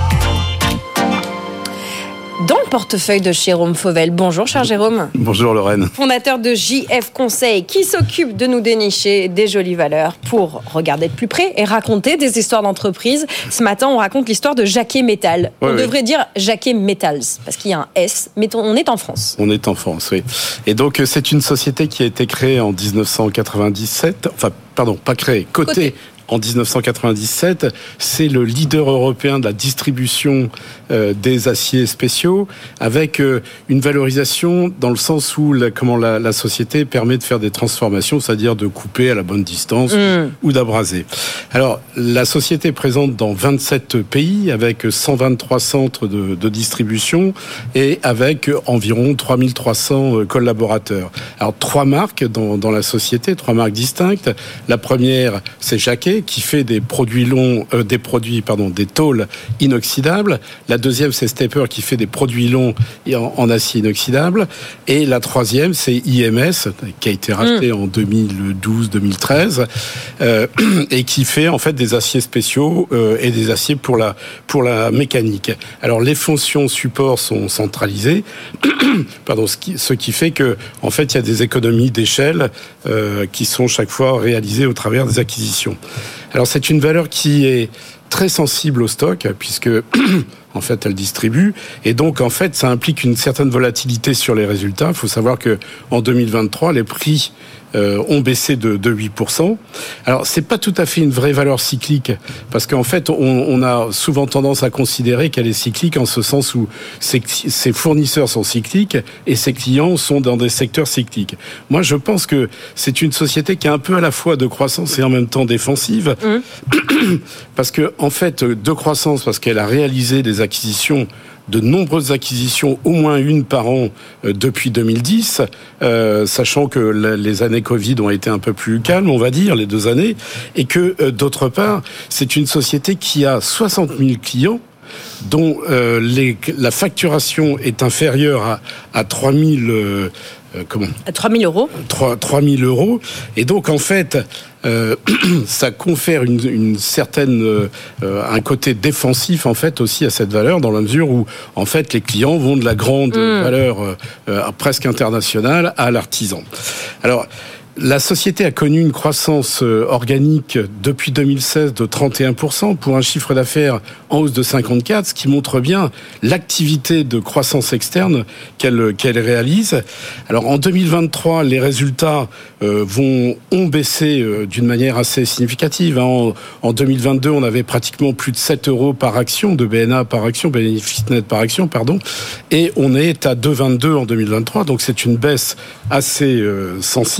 Dans le portefeuille de Jérôme Fauvel. Bonjour, cher Jérôme. Bonjour, Lorraine. Fondateur de J F Conseil, qui s'occupe de nous dénicher des jolies valeurs pour regarder de plus près et raconter des histoires d'entreprise. Ce matin, on raconte l'histoire de Jacquet Metal. Oui, on oui. devrait dire Jacquet Metals, parce qu'il y a un S, mais on est en France. On est en France, oui. Et donc, c'est une société qui a été créée en dix-neuf cent quatre-vingt-dix-sept. Enfin, pardon, pas créée, cotée. Côté. En dix-neuf cent quatre-vingt-dix-sept, c'est le leader européen de la distribution euh, des aciers spéciaux, avec euh, une valorisation dans le sens où la, comment la, la société permet de faire des transformations, c'est-à-dire de couper à la bonne distance mmh. ou d'abraser. Alors, la société est présente dans vingt-sept pays, avec cent vingt-trois centres de, de distribution et avec environ trois mille trois cents collaborateurs. Alors, trois marques dans, dans la société, trois marques distinctes. La première, c'est Jacquet, qui fait des produits longs, euh, des produits, pardon, des tôles inoxydables. La deuxième, c'est Stepper, qui fait des produits longs en, en acier inoxydable. Et la troisième, c'est I M S, qui a été racheté mmh. en deux mille douze deux mille treize, euh, et qui fait en fait des aciers spéciaux euh, et des aciers pour la pour la mécanique. Alors les fonctions support sont centralisées, pardon, ce qui, ce qui fait que en fait il y a des économies d'échelle euh, qui sont chaque fois réalisées au travers des acquisitions. Alors c'est une valeur qui est très sensible au stock, puisque en fait elle distribue, et donc en fait ça implique une certaine volatilité sur les résultats. Il faut savoir que en deux mille vingt-trois, les prix euh, ont baissé de, de huit pour cent. Alors c'est pas tout à fait une vraie valeur cyclique, parce qu'en fait on, on a souvent tendance à considérer qu'elle est cyclique en ce sens où ses, ses fournisseurs sont cycliques et ses clients sont dans des secteurs cycliques. Moi je pense que c'est une société qui est un peu à la fois de croissance et en même temps défensive, mmh. parce que en fait de croissance parce qu'elle a réalisé des acquisitions, de nombreuses acquisitions, au moins une par an euh, depuis deux mille dix, euh, sachant que la, les années Covid ont été un peu plus calmes, on va dire, les deux années, et que, euh, d'autre part, c'est une société qui a soixante mille clients, dont euh, les, la facturation est inférieure à, à trois mille... Euh, euh, comment trois mille euros. trois mille euros. Et donc, en fait... Euh, ça confère une, une certaine, euh, un côté défensif en fait aussi à cette valeur, dans la mesure où en fait les clients vont de la grande mmh. valeur euh, presque internationale à l'artisan. Alors, la société a connu une croissance organique depuis deux mille seize de trente et un pour cent pour un chiffre d'affaires en hausse de cinquante-quatre pour cent, ce qui montre bien l'activité de croissance externe qu'elle, qu'elle réalise. Alors en deux mille vingt-trois, les résultats euh, vont, ont baissé euh, d'une manière assez significative. En, en deux mille vingt-deux, on avait pratiquement plus de sept euros par action, de B N A par action, bénéfice net par action, pardon, et on est à deux virgule vingt-deux en deux mille vingt-trois, donc c'est une baisse assez euh, sensible,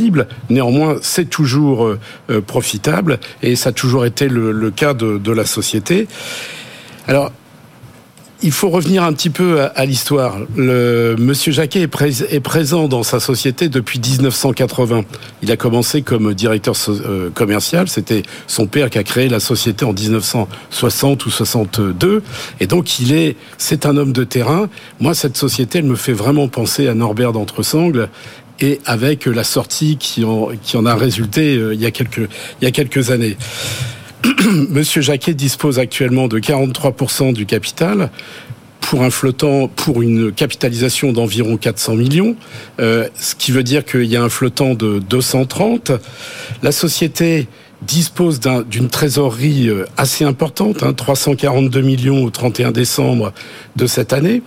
Néanmoins, c'est toujours euh, profitable et ça a toujours été le, le cas de, de la société. Alors, il faut revenir un petit peu à, à l'histoire. Le, Monsieur Jacquet est, pré, est présent dans sa société depuis dix-neuf cent quatre-vingts. Il a commencé comme directeur so, euh, commercial. C'était son père qui a créé la société en dix-neuf cent soixante ou soixante-deux. Et donc, il est, c'est un homme de terrain. Moi, cette société, elle me fait vraiment penser à Norbert d'Entresangles. Et avec la sortie qui en, qui en a résulté euh, il y a quelques, il y a quelques années. Monsieur Jacquet dispose actuellement de quarante-trois pour cent du capital pour un flottant, pour une capitalisation d'environ quatre cents millions, euh, ce qui veut dire qu'il y a un flottant de deux cent trente. La société dispose d'un, d'une trésorerie assez importante, hein, trois cent quarante-deux millions au trente et un décembre de cette année.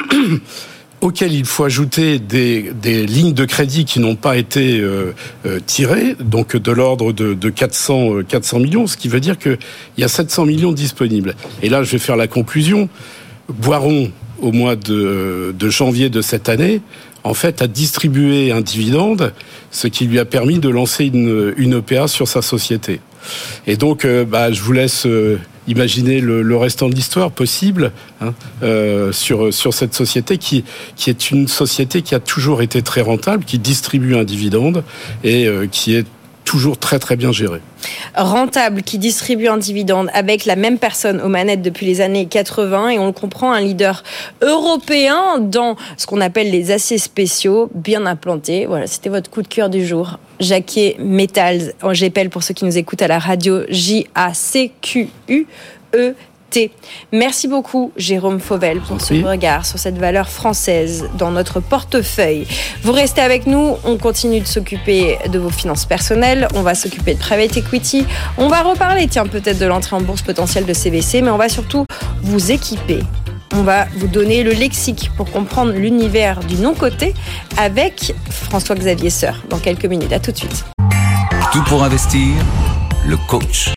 Auquel il faut ajouter des, des lignes de crédit qui n'ont pas été euh, euh, tirées, donc de l'ordre de, de quatre cents, euh, quatre cents millions, ce qui veut dire qu'il y a sept cents millions disponibles. Et là, je vais faire la conclusion. Boiron, au mois de, de janvier de cette année, en fait, a distribué un dividende, ce qui lui a permis de lancer une, une O P A sur sa société. Et donc, euh, bah, je vous laisse... Euh, Imaginez le, le restant de l'histoire possible hein, euh, sur sur cette société qui qui est une société qui a toujours été très rentable, qui distribue un dividende et euh, qui est toujours très très bien gérée. Rentable, qui distribue un dividende avec la même personne aux manettes depuis les années quatre-vingts, et on le comprend, un leader européen dans ce qu'on appelle les aciers spéciaux, bien implantés. Voilà, c'était votre coup de cœur du jour. Jacquet Metals, en G P L pour ceux qui nous écoutent à la radio, J A C Q U E T. Merci beaucoup Jérôme Fauvel pour ce regard sur cette valeur française dans notre portefeuille. Vous restez avec nous, on continue de s'occuper de vos finances personnelles, on va s'occuper de private equity, on va reparler tiens peut-être de l'entrée en bourse potentielle de C V C, mais on va surtout vous équiper. On va vous donner le lexique pour comprendre l'univers du non-coté avec François-Xavier Soeur dans quelques minutes. À tout de suite. Tout pour investir, le coach.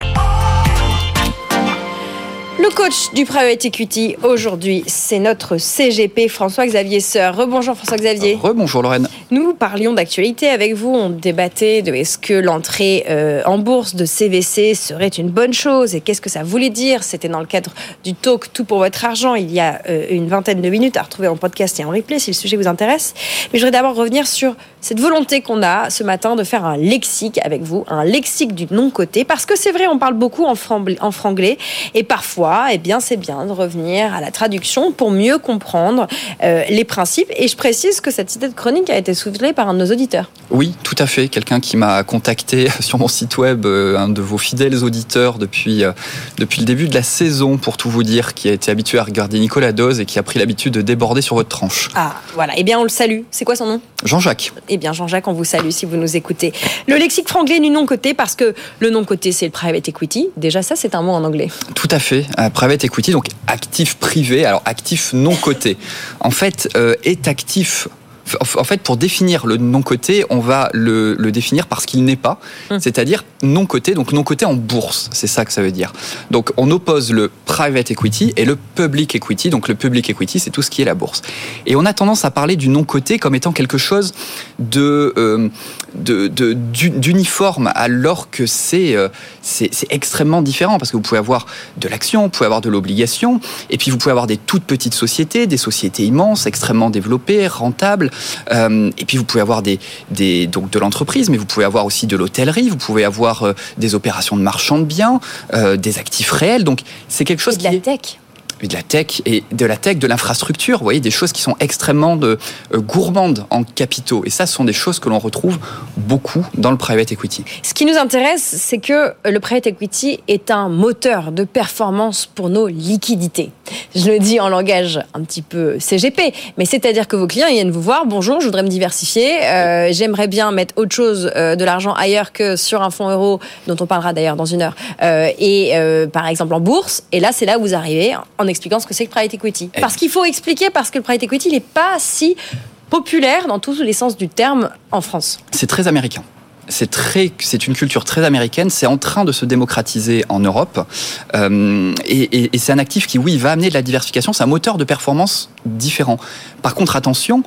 Le coach du private equity, aujourd'hui, c'est notre C G P, François-Xavier Soeur. Rebonjour François-Xavier. Rebonjour Lorraine. Nous parlions d'actualité avec vous, on débattait de est-ce que l'entrée euh, en bourse de C V C serait une bonne chose et qu'est-ce que ça voulait dire. C'était dans le cadre du talk Tout pour votre argent, il y a euh, une vingtaine de minutes à retrouver en podcast et en replay si le sujet vous intéresse. Mais je voudrais d'abord revenir sur cette volonté qu'on a ce matin de faire un lexique avec vous, un lexique du non-coté, parce que c'est vrai, on parle beaucoup en, frangl- en franglais et parfois, eh bien, c'est bien de revenir à la traduction pour mieux comprendre euh, les principes. Et je précise que cette idée de chronique a été soufflée par un de nos auditeurs. Oui, tout à fait. Quelqu'un qui m'a contacté sur mon site web, euh, un de vos fidèles auditeurs depuis, euh, depuis le début de la saison, pour tout vous dire, qui a été habitué à regarder Nicolas Dose et qui a pris l'habitude de déborder sur votre tranche. Ah, voilà. Eh bien, on le salue. C'est quoi son nom ? Jean-Jacques. Eh bien, Jean-Jacques, on vous salue si vous nous écoutez. Le lexique franglais du non-coté, parce que le non-coté, c'est le private equity. Déjà, ça, c'est un mot en anglais. Tout à fait. Euh, private equity, donc actif privé, alors actif non coté. En fait, euh, est actif... En fait, pour définir le non-coté, on va le, le définir par ce qu'il n'est pas, mmh. c'est-à-dire non-coté, donc non-coté en bourse, c'est ça que ça veut dire. Donc, on oppose le private equity et le public equity. Donc, le public equity, c'est tout ce qui est la bourse. Et on a tendance à parler du non-coté comme étant quelque chose de, euh, de, de, d'uniforme, alors que c'est, euh, c'est, c'est extrêmement différent, parce que vous pouvez avoir de l'action, vous pouvez avoir de l'obligation, et puis vous pouvez avoir des toutes petites sociétés, des sociétés immenses, extrêmement développées, rentables. Euh, et puis vous pouvez avoir des, des, donc de l'entreprise, mais vous pouvez avoir aussi de l'hôtellerie, vous pouvez avoir euh, des opérations de marchand de biens, euh, des actifs réels. Donc c'est quelque chose et de la qui tech. Est... de la tech et de la tech, de l'infrastructure, vous voyez, des choses qui sont extrêmement de, euh, gourmandes en capitaux. Et ça, ce sont des choses que l'on retrouve beaucoup dans le private equity. Ce qui nous intéresse, c'est que le private equity est un moteur de performance pour nos liquidités. Je le dis en langage un petit peu C G P, mais c'est-à-dire que vos clients ils viennent vous voir, bonjour, je voudrais me diversifier, euh, j'aimerais bien mettre autre chose, euh, de l'argent ailleurs que sur un fonds euro, dont on parlera d'ailleurs dans une heure, euh, et euh, par exemple en bourse. Et là, c'est là où vous arrivez en expliquant ce que c'est que le private equity. Parce qu'il faut expliquer, parce que le private equity, il n'est pas si populaire dans tous les sens du terme en France. C'est très américain. C'est, très, c'est une culture très américaine, c'est en train de se démocratiser en Europe, euh, et, et, et c'est un actif qui, oui, va amener de la diversification, c'est un moteur de performance différent. Par contre, attention,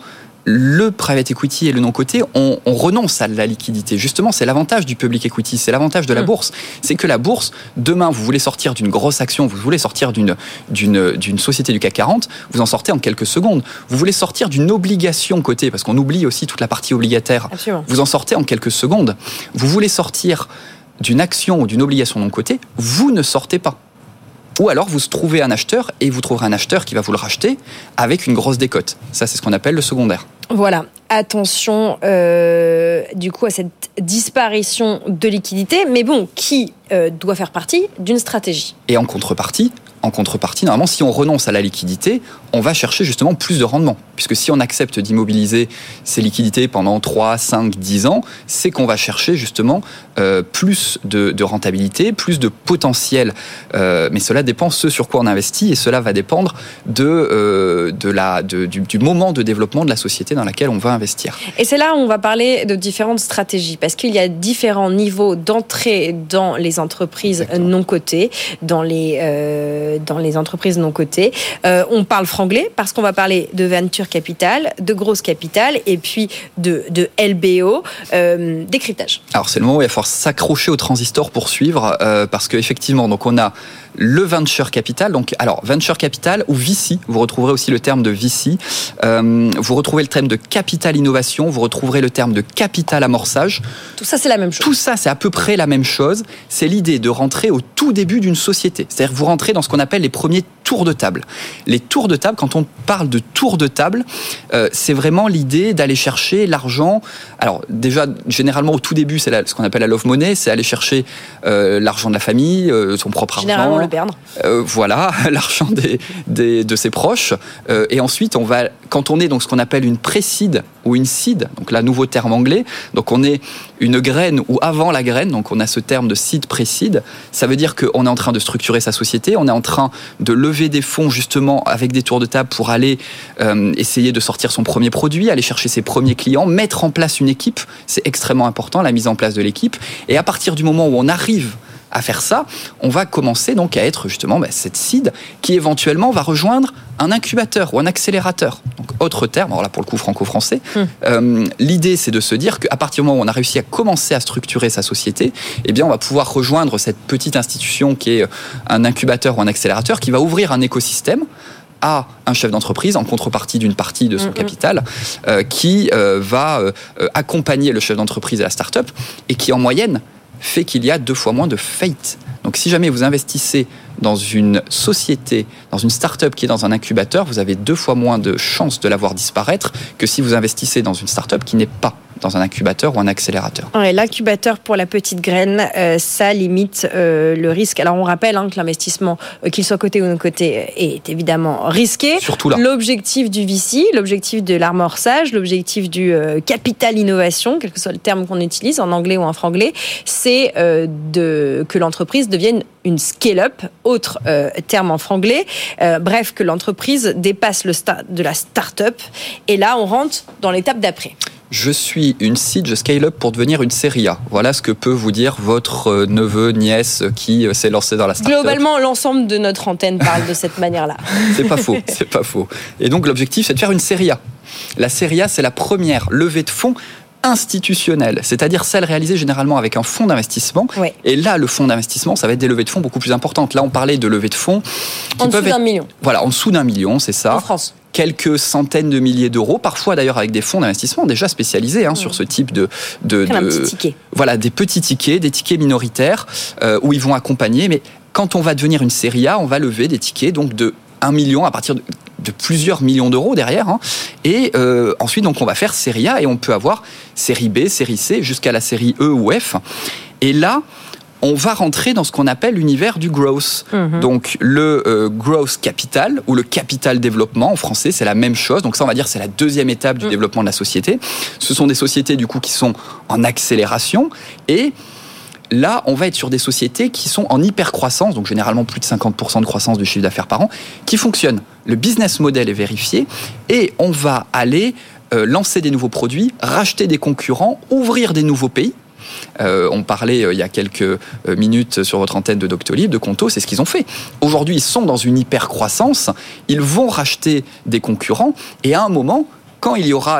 le private equity et le non-coté, on, on renonce à la liquidité. Justement, c'est l'avantage du public equity, c'est l'avantage de la mmh. bourse. C'est que la bourse, demain, vous voulez sortir d'une grosse action, vous voulez sortir d'une, d'une, d'une société du C A C quarante, vous en sortez en quelques secondes. Vous voulez sortir d'une obligation cotée, parce qu'on oublie aussi toute la partie obligataire. Absolument. Vous en sortez en quelques secondes. Vous voulez sortir d'une action ou d'une obligation non cotée, vous ne sortez pas. Ou alors vous trouvez un acheteur et vous trouverez un acheteur qui va vous le racheter avec une grosse décote. Ça, c'est ce qu'on appelle le secondaire. Voilà, attention euh, du coup à cette disparition de liquidité, mais bon, qui euh, doit faire partie d'une stratégie. Et en contrepartie, en contrepartie, normalement, si on renonce à la liquidité, on va chercher justement plus de rendement. Puisque si on accepte d'immobiliser ces liquidités pendant trois, cinq, dix ans, c'est qu'on va chercher justement euh, plus de, de rentabilité, plus de potentiel. Euh, mais cela dépend ce sur quoi on investit et cela va dépendre de, euh, de la, de, du, du moment de développement de la société dans laquelle on va investir. Et c'est là où on va parler de différentes stratégies, parce qu'il y a différents niveaux d'entrée dans les entreprises Exactement. non cotées, dans les... Euh, dans les entreprises non cotées. Euh, on parle franglais parce qu'on va parler de venture capital, de grosse capital et puis de, de L B O, euh, décryptage. Alors c'est le moment où il va falloir s'accrocher au transistor pour suivre euh, parce qu'effectivement, donc on a le venture capital, donc alors venture capital ou V C, vous retrouverez aussi le terme de V C, euh, vous retrouvez le terme de capital innovation, vous retrouverez le terme de capital amorçage. Tout ça c'est la même chose. Tout ça c'est à peu près la même chose, c'est l'idée de rentrer au tout début d'une société, c'est-à-dire vous rentrez dans ce qu'on appelle les premiers tours de table. Les tours de table, quand on parle de tours de table, euh, c'est vraiment l'idée d'aller chercher l'argent. Alors déjà, généralement au tout début, c'est la, ce qu'on appelle la love money, c'est aller chercher euh, l'argent de la famille, euh, son propre généralement argent. Le perdre. Euh, voilà, l'argent des, des, de ses proches. Euh, et ensuite, on va, quand on est donc ce qu'on appelle une pré-seed ou une seed, donc là, nouveau terme anglais, donc on est une graine ou avant la graine, donc on a ce terme de seed, pré-seed, ça veut dire qu'on est en train de structurer sa société, on est en train de lever des fonds justement avec des tours de table pour aller euh, essayer de sortir son premier produit, aller chercher ses premiers clients, mettre en place une équipe, c'est extrêmement important, la mise en place de l'équipe, et à partir du moment où on arrive à faire ça, on va commencer donc à être justement bah, cette seed qui éventuellement va rejoindre un incubateur ou un accélérateur. Donc autre terme, alors là pour le coup franco-français, mmh. euh, l'idée c'est de se dire qu'à partir du moment où on a réussi à commencer à structurer sa société, eh bien on va pouvoir rejoindre cette petite institution qui est un incubateur ou un accélérateur qui va ouvrir un écosystème à un chef d'entreprise en contrepartie d'une partie de son mmh. capital euh, qui euh, va euh, accompagner le chef d'entreprise et la start-up et qui en moyenne fait qu'il y a deux fois moins de faillites. Donc si jamais vous investissez dans une société, dans une start-up qui est dans un incubateur, vous avez deux fois moins de chances de la voir disparaître que si vous investissez dans une start-up qui n'est pas dans un incubateur ou un accélérateur. Ouais, l'incubateur pour la petite graine, euh, ça limite euh, le risque. Alors on rappelle hein, que l'investissement, euh, qu'il soit coté ou non coté, est évidemment risqué. Surtout là. L'objectif du V C, l'objectif de l'amorçage, l'objectif du euh, capital innovation, quel que soit le terme qu'on utilise, en anglais ou en franglais, c'est euh, de, que l'entreprise devienne une scale-up, autre euh, terme en franglais. Euh, bref, que l'entreprise dépasse le stade de la start-up. Et là, on rentre dans l'étape d'après. Je suis une seed, je scale up pour devenir une série A. Voilà ce que peut vous dire votre neveu, nièce qui s'est lancé dans la start-up. Globalement, l'ensemble de notre antenne parle de cette manière-là. C'est pas faux, c'est pas faux. Et donc l'objectif, c'est de faire une série A. La série A, c'est la première levée de fonds institutionnelle, c'est-à-dire celle réalisée généralement avec un fonds d'investissement. Oui. Et là, le fonds d'investissement, ça va être des levées de fonds beaucoup plus importantes. Là, on parlait de levées de fonds qui en dessous d'un être... million. Voilà, en dessous d'un million, c'est ça. En France. Quelques centaines de milliers d'euros, parfois d'ailleurs avec des fonds d'investissement déjà spécialisés hein, mmh. sur ce type de, de, de un petit ticket. Voilà, des petits tickets, des tickets minoritaires euh, où ils vont accompagner. Mais quand on va devenir une série A, on va lever des tickets donc de un million à partir de, de plusieurs millions d'euros derrière. Hein. Et euh, ensuite, donc on va faire série A et on peut avoir série B, série C jusqu'à la série E ou F. Et là, on va rentrer dans ce qu'on appelle l'univers du growth. Mmh. Donc, le euh, growth capital ou le capital développement, en français, c'est la même chose. Donc ça, on va dire, c'est la deuxième étape du mmh. développement de la société. Ce sont des sociétés, du coup, qui sont en accélération. Et là, on va être sur des sociétés qui sont en hyper-croissance, donc généralement plus de cinquante pour cent de croissance du chiffre d'affaires par an, qui fonctionnent. Le business model est vérifié et on va aller euh, lancer des nouveaux produits, racheter des concurrents, ouvrir des nouveaux pays. Euh, on parlait euh, il y a quelques euh, minutes sur votre antenne de Doctolib, de Conto, c'est ce qu'ils ont fait. Aujourd'hui, ils sont dans une hyper-croissance, ils vont racheter des concurrents et à un moment, quand il y aura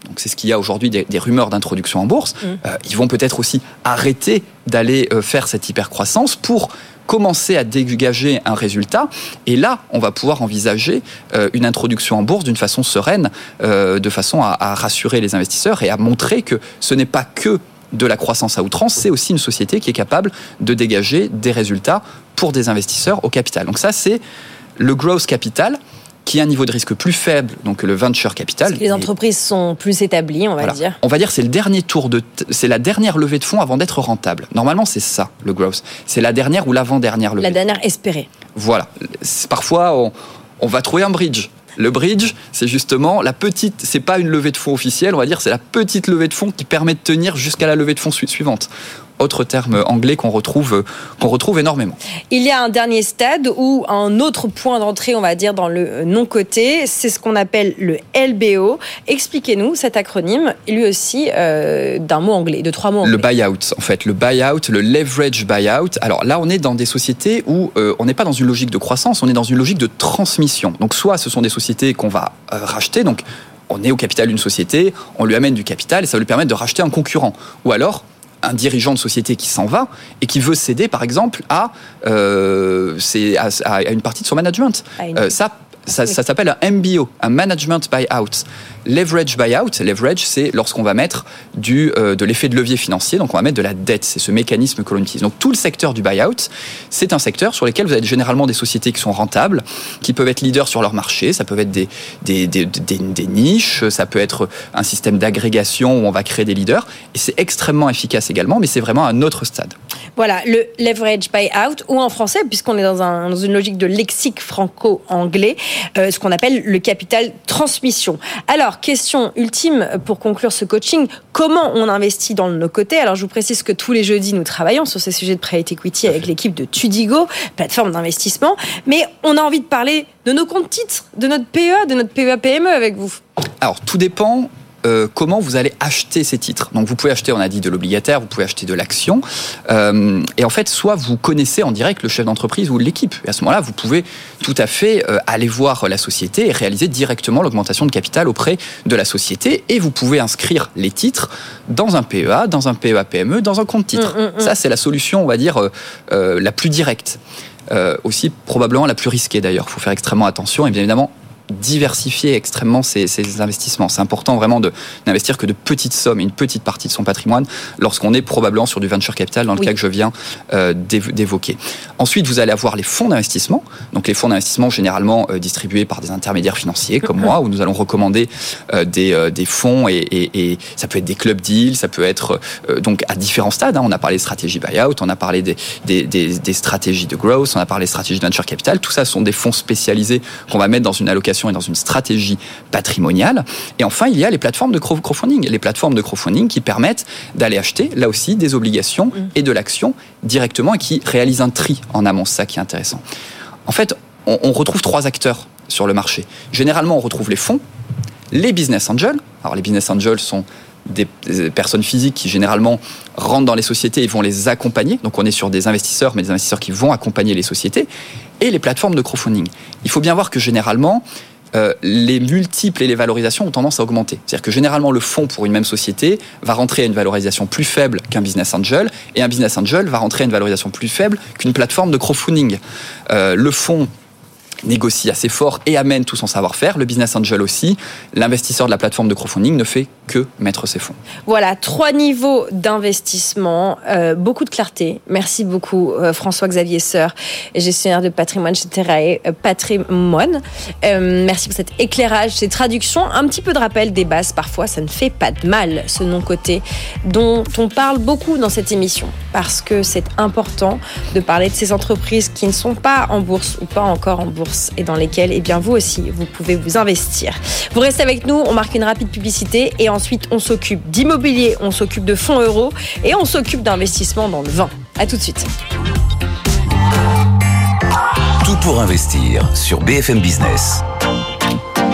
donc c'est ce qu'il y a aujourd'hui des, des rumeurs d'introduction en bourse, mmh. euh, ils vont peut-être aussi arrêter d'aller euh, faire cette hypercroissance pour commencer à dégager un résultat. Et là, on va pouvoir envisager euh, une introduction en bourse d'une façon sereine, euh, de façon à, à rassurer les investisseurs et à montrer que ce n'est pas que de la croissance à outrance, c'est aussi une société qui est capable de dégager des résultats pour des investisseurs au capital. Donc ça, c'est le growth capital, qui a un niveau de risque plus faible, donc le venture capital. Parce que les entreprises sont plus établies, on va voilà. dire. On va dire c'est le dernier tour de, t- c'est la dernière levée de fonds avant d'être rentable. Normalement, c'est ça le growth. C'est la dernière ou l'avant-dernière levée. La dernière espérée. Voilà. C'est, parfois, on, on va trouver un bridge. Le bridge, c'est justement la petite. C'est pas une levée de fonds officielle, on va dire, c'est la petite levée de fonds qui permet de tenir jusqu'à la levée de fonds suivante. Autre terme anglais qu'on retrouve, qu'on retrouve énormément. Il y a un dernier stade ou un autre point d'entrée, on va dire, dans le non-coté. C'est ce qu'on appelle le L B O. Expliquez-nous cet acronyme, lui aussi euh, d'un mot anglais, de trois mots anglais. Le buyout, en fait. Le buyout, le leverage buyout. Alors là, on est dans des sociétés où euh, on n'est pas dans une logique de croissance, on est dans une logique de transmission. Donc soit ce sont des sociétés qu'on va euh, racheter, donc on est au capital d'une société, on lui amène du capital et ça va lui permettre de racheter un concurrent. Ou alors, un dirigeant de société qui s'en va et qui veut céder, par exemple, à, euh, c'est à, à une partie de son management. Euh, ça, ça, ça s'appelle un M B O, un management buyout. Leverage buyout, leverage, c'est lorsqu'on va mettre du, euh, de l'effet de levier financier, donc on va mettre de la dette, c'est ce mécanisme que l'on utilise. Donc tout le secteur du buyout, c'est un secteur sur lequel vous avez généralement des sociétés qui sont rentables, qui peuvent être leaders sur leur marché, ça peut être des, des, des, des, des niches, ça peut être un système d'agrégation où on va créer des leaders, et c'est extrêmement efficace également, mais c'est vraiment un autre stade. Voilà, le leverage buyout, ou en français, puisqu'on est dans, un, dans une logique de lexique franco-anglais, euh, ce qu'on appelle le capital transmission. Alors, question ultime pour conclure ce coaching, comment on investit dans le no-côté? Alors je vous précise que tous les jeudis nous travaillons sur ces sujets de private equity avec l'équipe de Tudigo, plateforme d'investissement, mais on a envie de parler de nos comptes titres, de notre P E A, de notre P E A P M E avec vous. Alors tout dépend Euh, comment vous allez acheter ces titres. Donc vous pouvez acheter, on a dit, de l'obligataire, vous pouvez acheter de l'action, euh, et en fait, soit vous connaissez en direct le chef d'entreprise ou l'équipe, et à ce moment-là, vous pouvez tout à fait euh, aller voir la société et réaliser directement l'augmentation de capital auprès de la société, et vous pouvez inscrire les titres dans un P E A, dans un P E A P M E, dans un compte titre. Mmh, mmh, mmh. Ça, c'est la solution, on va dire, euh, euh, la plus directe. Euh, aussi, probablement la plus risquée d'ailleurs. Il faut faire extrêmement attention, et bien évidemment, diversifier extrêmement ses, ses investissements. C'est important vraiment de n'investir que de petites sommes, une petite partie de son patrimoine, lorsqu'on est probablement sur du venture capital, dans le oui. cas que je viens euh, d'évoquer. Ensuite, vous allez avoir les fonds d'investissement. Donc les fonds d'investissement généralement euh, distribués par des intermédiaires financiers comme moi, où nous allons recommander euh, des, euh, des fonds, et, et, et ça peut être des club deals, ça peut être euh, donc à différents stades. Hein. On a parlé de stratégie buyout, on a parlé des, des, des, des stratégies de growth, on a parlé de stratégie de venture capital. Tout ça sont des fonds spécialisés qu'on va mettre dans une allocation et dans une stratégie patrimoniale. Et enfin, il y a les plateformes de crowdfunding. Les plateformes de crowdfunding qui permettent d'aller acheter, là aussi, des obligations mmh. et de l'action directement, et qui réalisent un tri en amont. C'est ça qui est intéressant. En fait, on, on retrouve trois acteurs sur le marché. Généralement, on retrouve les fonds, les business angels. Alors, les business angels sont des, des personnes physiques qui, généralement, rentrent dans les sociétés et vont les accompagner. Donc, on est sur des investisseurs, mais des investisseurs qui vont accompagner les sociétés. Et les plateformes de crowdfunding. Il faut bien voir que, généralement, Euh, les multiples et les valorisations ont tendance à augmenter. C'est-à-dire que généralement, le fonds pour une même société va rentrer à une valorisation plus faible qu'un business angel, et un business angel va rentrer à une valorisation plus faible qu'une plateforme de crowdfunding. Euh, le fonds négocie assez fort et amène tout son savoir-faire. Le business angel aussi. L'investisseur de la plateforme de crowdfunding ne fait que mettre ses fonds. Voilà, trois niveaux d'investissement, euh, beaucoup de clarté. Merci beaucoup euh, François-Xavier Seur, gestionnaire de patrimoine chez Terrae euh, Patrimoine. Euh, merci pour cet éclairage, ces traductions, un petit peu de rappel des bases. Parfois, ça ne fait pas de mal, ce non-côté dont on parle beaucoup dans cette émission, parce que c'est important de parler de ces entreprises qui ne sont pas en bourse ou pas encore en bourse, et dans lesquelles, eh bien, vous aussi, vous pouvez vous investir. Vous restez avec nous, on marque une rapide publicité, et ensuite, on s'occupe d'immobilier, on s'occupe de fonds euros, et on s'occupe d'investissement dans le vin. À tout de suite. Tout pour investir sur B F M Business.